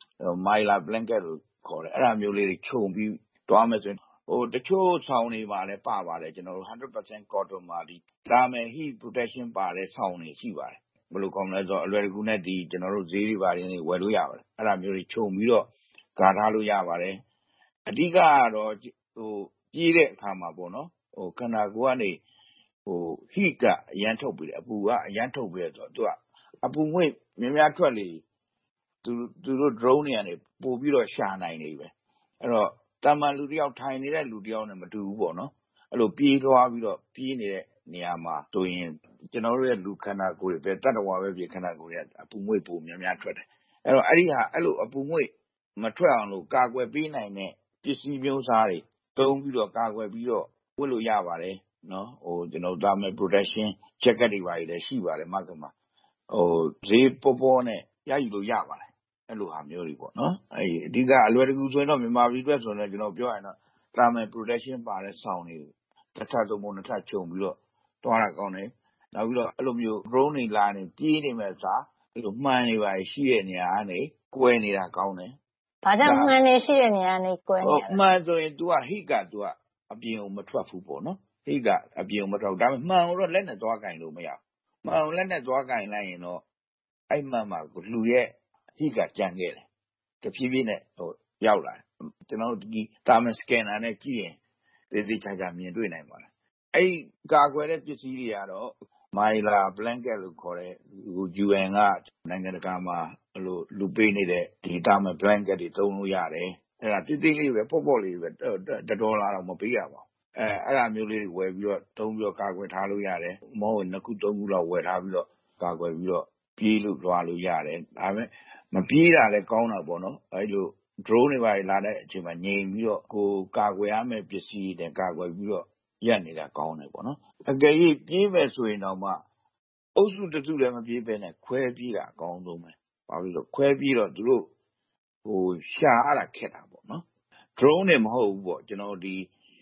Mylar blanket လို့ခေါ်တယ်အဲ့ဒါမျိုးလေးတွေခြုံပြီးသွားမယ်ဆိုရင်တချို့ဆောင်းတွေမှာလည်းပါပါတယ်ကျွန်တော်တို့ 100% cotton မှာဒီ thermal heat protection ပါတဲ့ဆောင်းတွေရှိပါတယ်ဘယ်လိုကောင်းလဲဆိုတော့အလွယ်တကူနဲ့ဒီကျွန်တော်တို့ဈေးတွေပါရင်းတွေဝယ်လို့ရပါတယ်အဲ့ဒါမျိုးတွေခြုံပြီးတော့ကာထားလို့ရပါတယ်အဓိကကတော့ပြေးတဲ့အခါမှာပေါ့နော်ခန္ဓာကိုယ်ကနေheat ကအရန်ထုတ်ပြီးတယ်အပူကအရန်ထုတ်ပြီးတယ်ဆိုတော့သူကအပူငွေ့များများထွက်လေသူတို့ drone တွေကနေပို့ပြီးတော့ရှာနိုင်နေပဲအဲ့တော့တာမန်လူတယောက်ထိုင်နေတဲ့လူတယောက်နဲ့မတူဘူးပေါ့နော်အဲ့လိုပြေးသွားပြီးတော့ပြေးနေတဲ့နေရာမှာဆိုရင်ကျွန်တော်တို့ရဲ့လူခန္ဓာကိုယ်တွေပဲတတ္တဝါပဲပြေခန္ဓာကိုယ်တွေကအပူငွေ့ပိုများများထွက်တယ်အဲ့တော့အဲ့ဒီဟာအဲ့လိုအပူငွေ့မထွက်အောင်လို့ကာကွယ်ပေးနိုင်တဲ့ပစ္စည်းမျိုးစားတွေသုံးပြီးတော့ကာကွယ်ပြီးတော့ဝတ်လို့ရပါတယ်နော်ကျွန်တော် thermal protection jacket တွေပါလည်းရှိပါတယ်မကမှာဈေးပေါ်နဲ့ရယူလို့ရပါတယ်အဲ့လိုဟာမျိုးတွေပေါ့နော်အဲ့အဓိကအလွယ်တကူဆိုရင်တော့မြန်မာပြည်အတွက်ဆိုရင်ကျွန်တော်ပြောရရင်တော့ thermal protection ပါတဲ့ဆောင်းတွေတစ်ထပ်သုံးပုံနှစ်ထပ်ခြုံပြီးတော့တွားတာကောင်းတယ်နောက်ပြီးတော့အဲ့လိုမျိုး drone တွေလာနေပြေးနေမဲ့စားအဲ့လိုမှန်နေပါရှိတဲ့နေရာကနေကွဲနေတာကောင်းတယ်။ဘာကြောင့်မှန်နေရှိတဲ့နေရာကနေကွဲနေလဲ။မှန်ဆိုရင် तू ကဟိက तू ကအပြင်ကိုမထွက်ဘူးပေါ့နော်။ဟိကအပြင်ကိုမထွက်ဘူး။ဒါပေမဲ့မှန်ကိုတော့လက်နဲ့သွားကင်လို့မရဘူး။မှန်ကိုလက်နဲ့သွားကင်လိုက်ရင်တော့အဲ့မှန်မှာလူရဲ့ဟိကကြံခဲ့တယ်။တဖြည်းဖြည်းနဲ့ရောက်လာတယ်။ကျွန်တော်တို့ဒီတာမန်စကန်နာနဲ့ကြည့်ရင်သေချာမြင်တွေ့နိုင်ပါတယ်။အဲ့ကာကွယ်တဲ့ပစ္စည်းတွေကတော့ Mylar blanket လို့ခေါ်တဲ့ UN ကနိုင်ငံတကာမှာလူပေးနေတဲ့ဒီတာမန် blanket တွေသုံးလို့ရတယ်။အဲ့ဒါတိတိလေးပဲပေါ့လေးပဲ$1တော့မပေးရပါဘူး။အဲ့ဒါမျိုးလေးတွေဝယ်ပြီးတော့သုံးပြီးတော့ကာကွယ်ထားလို့ရတယ်။မဟုတ်ရင်2ခု3ခုလောက်ဝယ်ထားပြီးတော့ကာကွယ်ပြီးတော့ပြေးလို့လွှာလို့ရတယ်။ဒါပေမဲ့မပြေးတာလည်းကောင်းတာပေါ့နော်။အဲ့လို drone တွေပါလာတဲ့အချိန်မှာငြိမ်ပြီးတော့ကိုကာကွယ်ရမယ့်ပစ္စည်းတွေကာကွယ်ပြီးတော့ရပ်နေတာကောင်းတယ်ပေါ့နော်။အကယ်၍ပြေးမယ်ဆိုရင်တော့မှအုပ်စုတစ်စုလည်းမပြေးဘဲနဲ့ခွဲပြေးတာအကောင်းဆုံးပဲ။ဘာလို့လဲခွဲပြေးတော့သူတို့ရှာရတာခက်တာပေါ့နော်။ drone တွေမဟုတ်ဘူးပေါ့ကျွန်တော်ဒီ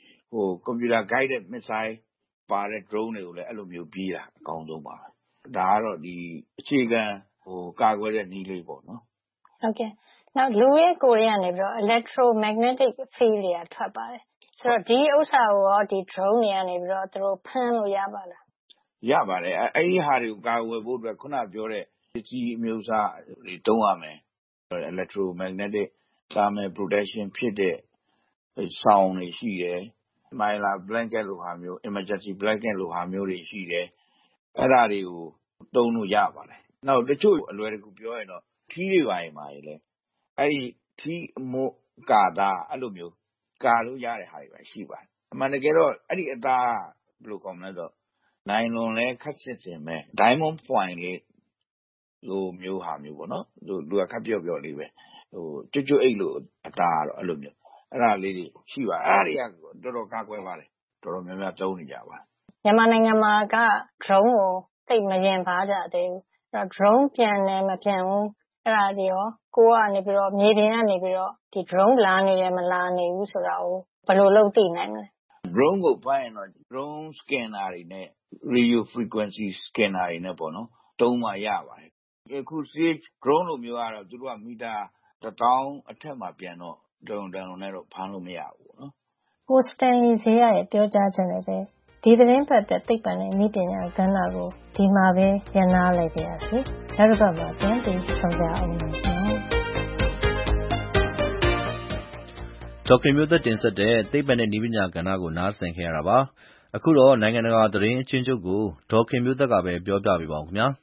computer guided missile ပါတဲ့ drone တွေကိုလည်းအဲ့လိုမျိုးပြေးတာအကောင်းဆုံးပါပဲ။ဒါကတော့ဒီအခြေခံကာကွယ်တဲ့နည်းလေးပေါ့နော်။ဟုတ်ကဲ့။နောက်လူရဲ့ကိုယ်ကနေပြီးတော့ electromagnetic field တွေကထွက်ပါတယ်။ဆိုတော့ဒီဥစ္စာကိုရောဒီ drone တွေကနေပြီးတော့သူတို့ဖမ်းလို့ရပါလား။ရပါတယ်။အဲ့ဒီဟာတွေကိုကာကွယ်ဖို့အတွက်ခုနပြောတဲ့ပစ္စည်းအမျိုးအစားတွေသုံးရမယ်။ electromagnetic thermal protection ဖြစ်တဲ့ဆောင်းတွေရှိတယ်။ Mylar blanket လိုဟာမျိုး emergency blanket လိုဟာမျိုးတွေရှိတယ်။အဲ့ဒါတွေကိုသုံးလို့ရပါတယ်။နောက်တချို့အလွယ်တကူပြောရင်တော့ထီးတွေပါရင်လေအဲ့ဒီထီးအမို့ကာတာအဲ့လိုမျိုးကာလို့ရတဲ့ဟာတွေပဲရှိပါတယ်။အမှန်တကယ်တော့အဲ့ဒီအသားဘယ်လိုခေါ်မလဲဆိုနိုင်လွန်လဲခက်စစ်စင်ပဲ diamond foil လေးလိုမျိုးဟာမျိုးပေါ့နော်။သူကခက်ပြော့လေးပဲကျွတ်အိတ်လိုအသားကတော့အဲ့လိုမျိုးအဲ့ဒါလေးတွေရှိပါအဲ့ဒါတွေကတော်တော်ကာကွယ်ပါတယ်တော်တော်များများသုံးနေကြပါမြန်မာနိုင်ငံမှာက drone ကိုသိမရင်ပါကြသေးဘူးအဲ့တော့ drone ပြန်တယ်မပြန်ဘူးအဲ့ဒါကြီးရောကိုကနေပြီးတော့မြေပြင်ကနေပြီးတော့ဒီ drone လာနေတယ်မလာနေဘူးဆိုတာကိုဘယ်လိုလုပ်သိနိုင်မလဲ drone ကိုဖမ်းရင်တော့ drone scanner တွေနဲ့ radio frequency scanner တွေနဲ့ပေါ့နော်သုံးမှရပါတယ်အခု CH drone လိုမျိုးကတော့သူတို့ကမီတာ1000အထက်မှာပြန်တော့ဒုံနဲ့တော့ဖမ်းလို့မရဘူးနော်ကိုစတန်လီဇေယရဲ့ပြောကြားချက်နဲ့ပဲဒီသတင်းပတ်တဲ့သိပ္ပံနဲ့နည်းပညာကဏ္ဍကိုဒီမှာပဲရန်နာလိုက်ပါရစေနောက်တစ်ပတ်မှာပြန်ပြီးဆုံကြအောင်နော်ဒေါက်ခင်မျိုးသက်တင်ဆက်တဲ့သိပ္ပံနဲ့နည်းပညာကဏ္ဍကိုနားဆင်ခဲ့ရတာပါအခုတော့နိုင်ငံတကာသတင်းအချင်းချုပ်ကိုဒေါက်ခင်မျိုးသက်ကပဲပြောပြပေးပါဦးခင်ဗျာ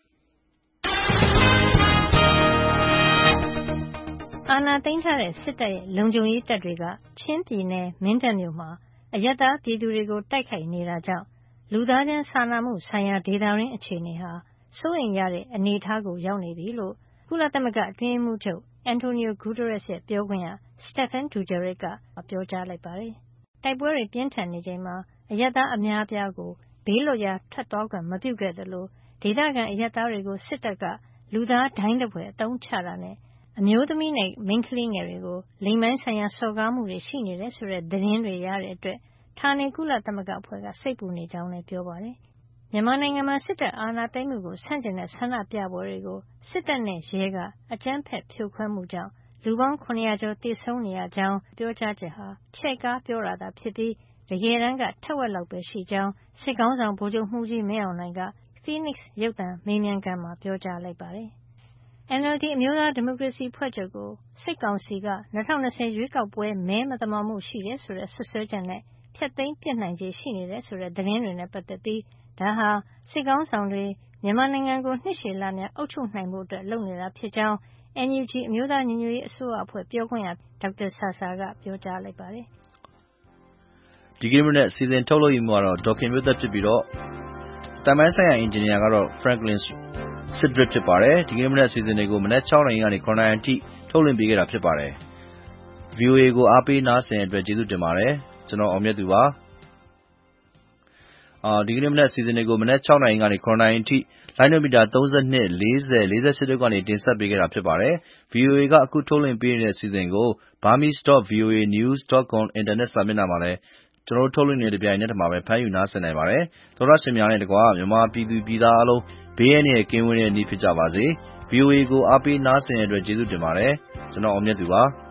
အာဏာသိမ်းထားတဲ့စစ်တပ်ရဲ့လုံခြုံရေးတပ်တွေကချင်းပြည်နယ်မင်းတပ်မြို့မှာအရပ်သားပြည်သူတွေကိုတိုက်ခိုက်နေတာကြောင့်လူသားချင်းစာနာမှုဆိုင်ရာဒေသရင်းအခြေအနေဟာစိုးရိမ်ရတဲ့အနေအထားကိုရောက်နေပြီလို့ကုလသမဂ္ဂအတွင်းရေးမှူးချုပ်အန်တိုနီယိုဂူတာရက်စ်ရဲ့ပြောခွင့်ရစတက်ဖန်ဒူဂျာရစ်ကပြောကြားလိုက်ပါတယ်။တိုက်ပွဲတွေပြင်းထန်နေချိန်မှာအရပ်သားအများအပြားကိုဘေးလွတ်ရာထွက်သွားခွင့်မပြုခဲ့သလိုဒေသခံအရပ်သားတွေကိုစစ်တပ်ကလူသားဒိုင်းတပွဲအသုံးချတာနဲ့အမျိုးသမီးနဲ့မိန်းကလေးငယ်တွေကိုလိင်ပိုင်းဆိုင်ရာစော်ကားမှုတွေရှိနေတယ်ဆိုတဲ့သတင်းတွေရတဲ့အတွက်ဌာနေကုလသမဂ္ဂအဖွဲ့ကစိတ်ပူနေကြောင်းလည်းပြောပါတယ်။မြန်မာနိုင်ငံမှာစစ်တပ်အာဏာသိမ်းမှုကိုဆန့်ကျင်တဲ့ဆန္ဒပြပွဲတွေကိုစစ်တပ်နဲ့ရဲကအကြမ်းဖက်ဖြိုခွဲမှုကြောင့်လူပေါင်း900ကျော်သေဆုံးနေရကြောင်းပြောကြားချက်ဟာချဲ့ကားပြောတာသာဖြစ်ပြီးတကယ်တမ်းကထက်ဝက်လောက်ပဲရှိကြောင်းစစ်ကောင်းဆောင်ဗိုလ်ချုပ်မှုကြီးမင်းအောင်လှိုင်က Phoenix ရုပ်သံမေးမြန်းခန်းမှာပြောကြားလိုက်ပါတယ်။ NLD အမျိုးသားဒီမိုကရေစီဖွဲ့ချုပ်ကိုစစ်ကောင်စီက2020ရွေးကောက်ပွဲမဲမသမာမှုရှိတယ်ဆိုတဲ့ဆွဆွဲချက်နဲ့ဖျက်သိမ်းပြစ်နိုင်ခြေရှိနေတယ်ဆိုတဲ့သတင်းတွေနဲ့ပတ်သက်ပြီးဒါဟာစစ်ကောင်းဆောင်တွေမြန်မာနိုင်ငံကိုနှစ်ရှည်လများအုပ်ချုပ်နိုင်ဖို့အတွက်လုပ်နေတာဖြစ်ကြောင်း NUG အမျိုးသားညီညွတ်ရေးအစိုးရအဖွဲ့ပြောခွင့်ရဒေါက်တာဆာဆာကပြောကြားလိုက်ပါတယ်။ဒီကနေ့မနေ့စီစဉ်ထုတ်လုပ်ရေးမှာတော့ဒေါက်ခင်မျိုးသက်ဖြစ်ပြီးတော့တမိုင်းဆိုင်ရာအင်ဂျင်နီယာကတော့ Franklin Sidrick ဖြစ်ပါတယ်။ဒီကနေ့မနေ့စီစဉ်တွေကိုမနေ့6နာရီကနေ9နာရီအထိထုတ်လွှင့်ပေးခဲ့တာဖြစ်ပါတယ်။ VOA ကိုအားပေးနားဆင်တဲ့အတွက်ကျေးဇူးတင်ပါတယ်။ကျွန်တော်အောင်မြတ်သူပါ။ဒီကနေ့မနေ့စီစဉ်တွေကိုမနေ့6နာရီကနေ9နာရီအထိလိုင်းနိုမီတာ32 40 48တို့ကနေတင်ဆက်ပေးခဲ့တာဖြစ်ပါတယ်။ VOA ကအခုထုတ်လွှင့်ပေးနေတဲ့စီစဉ်ကို burmese.voanews.com အင်တာနက်စာမျက်နှာမှာလည်းကျွန်တော်တို့ထုတ်လွှင့်နေတဲ့ကြိုင်နဲ့တမှာပဲဖမ်းယူနားဆင်နိုင်ပါတယ်။သောရရှင်များနဲ့တကွာမြန်မာပြည်သူပြည်သားအလုံးဘေးရန်ရဲ့ကင်းဝေးတဲ့နေ့ဖြစ်ကြပါစေ။ VOA ကိုအားပေးနားဆင်တဲ့အတွက်ကျေးဇူးတင်ပါတယ်ကျွန်တော်အောင်မြတ်သူပါ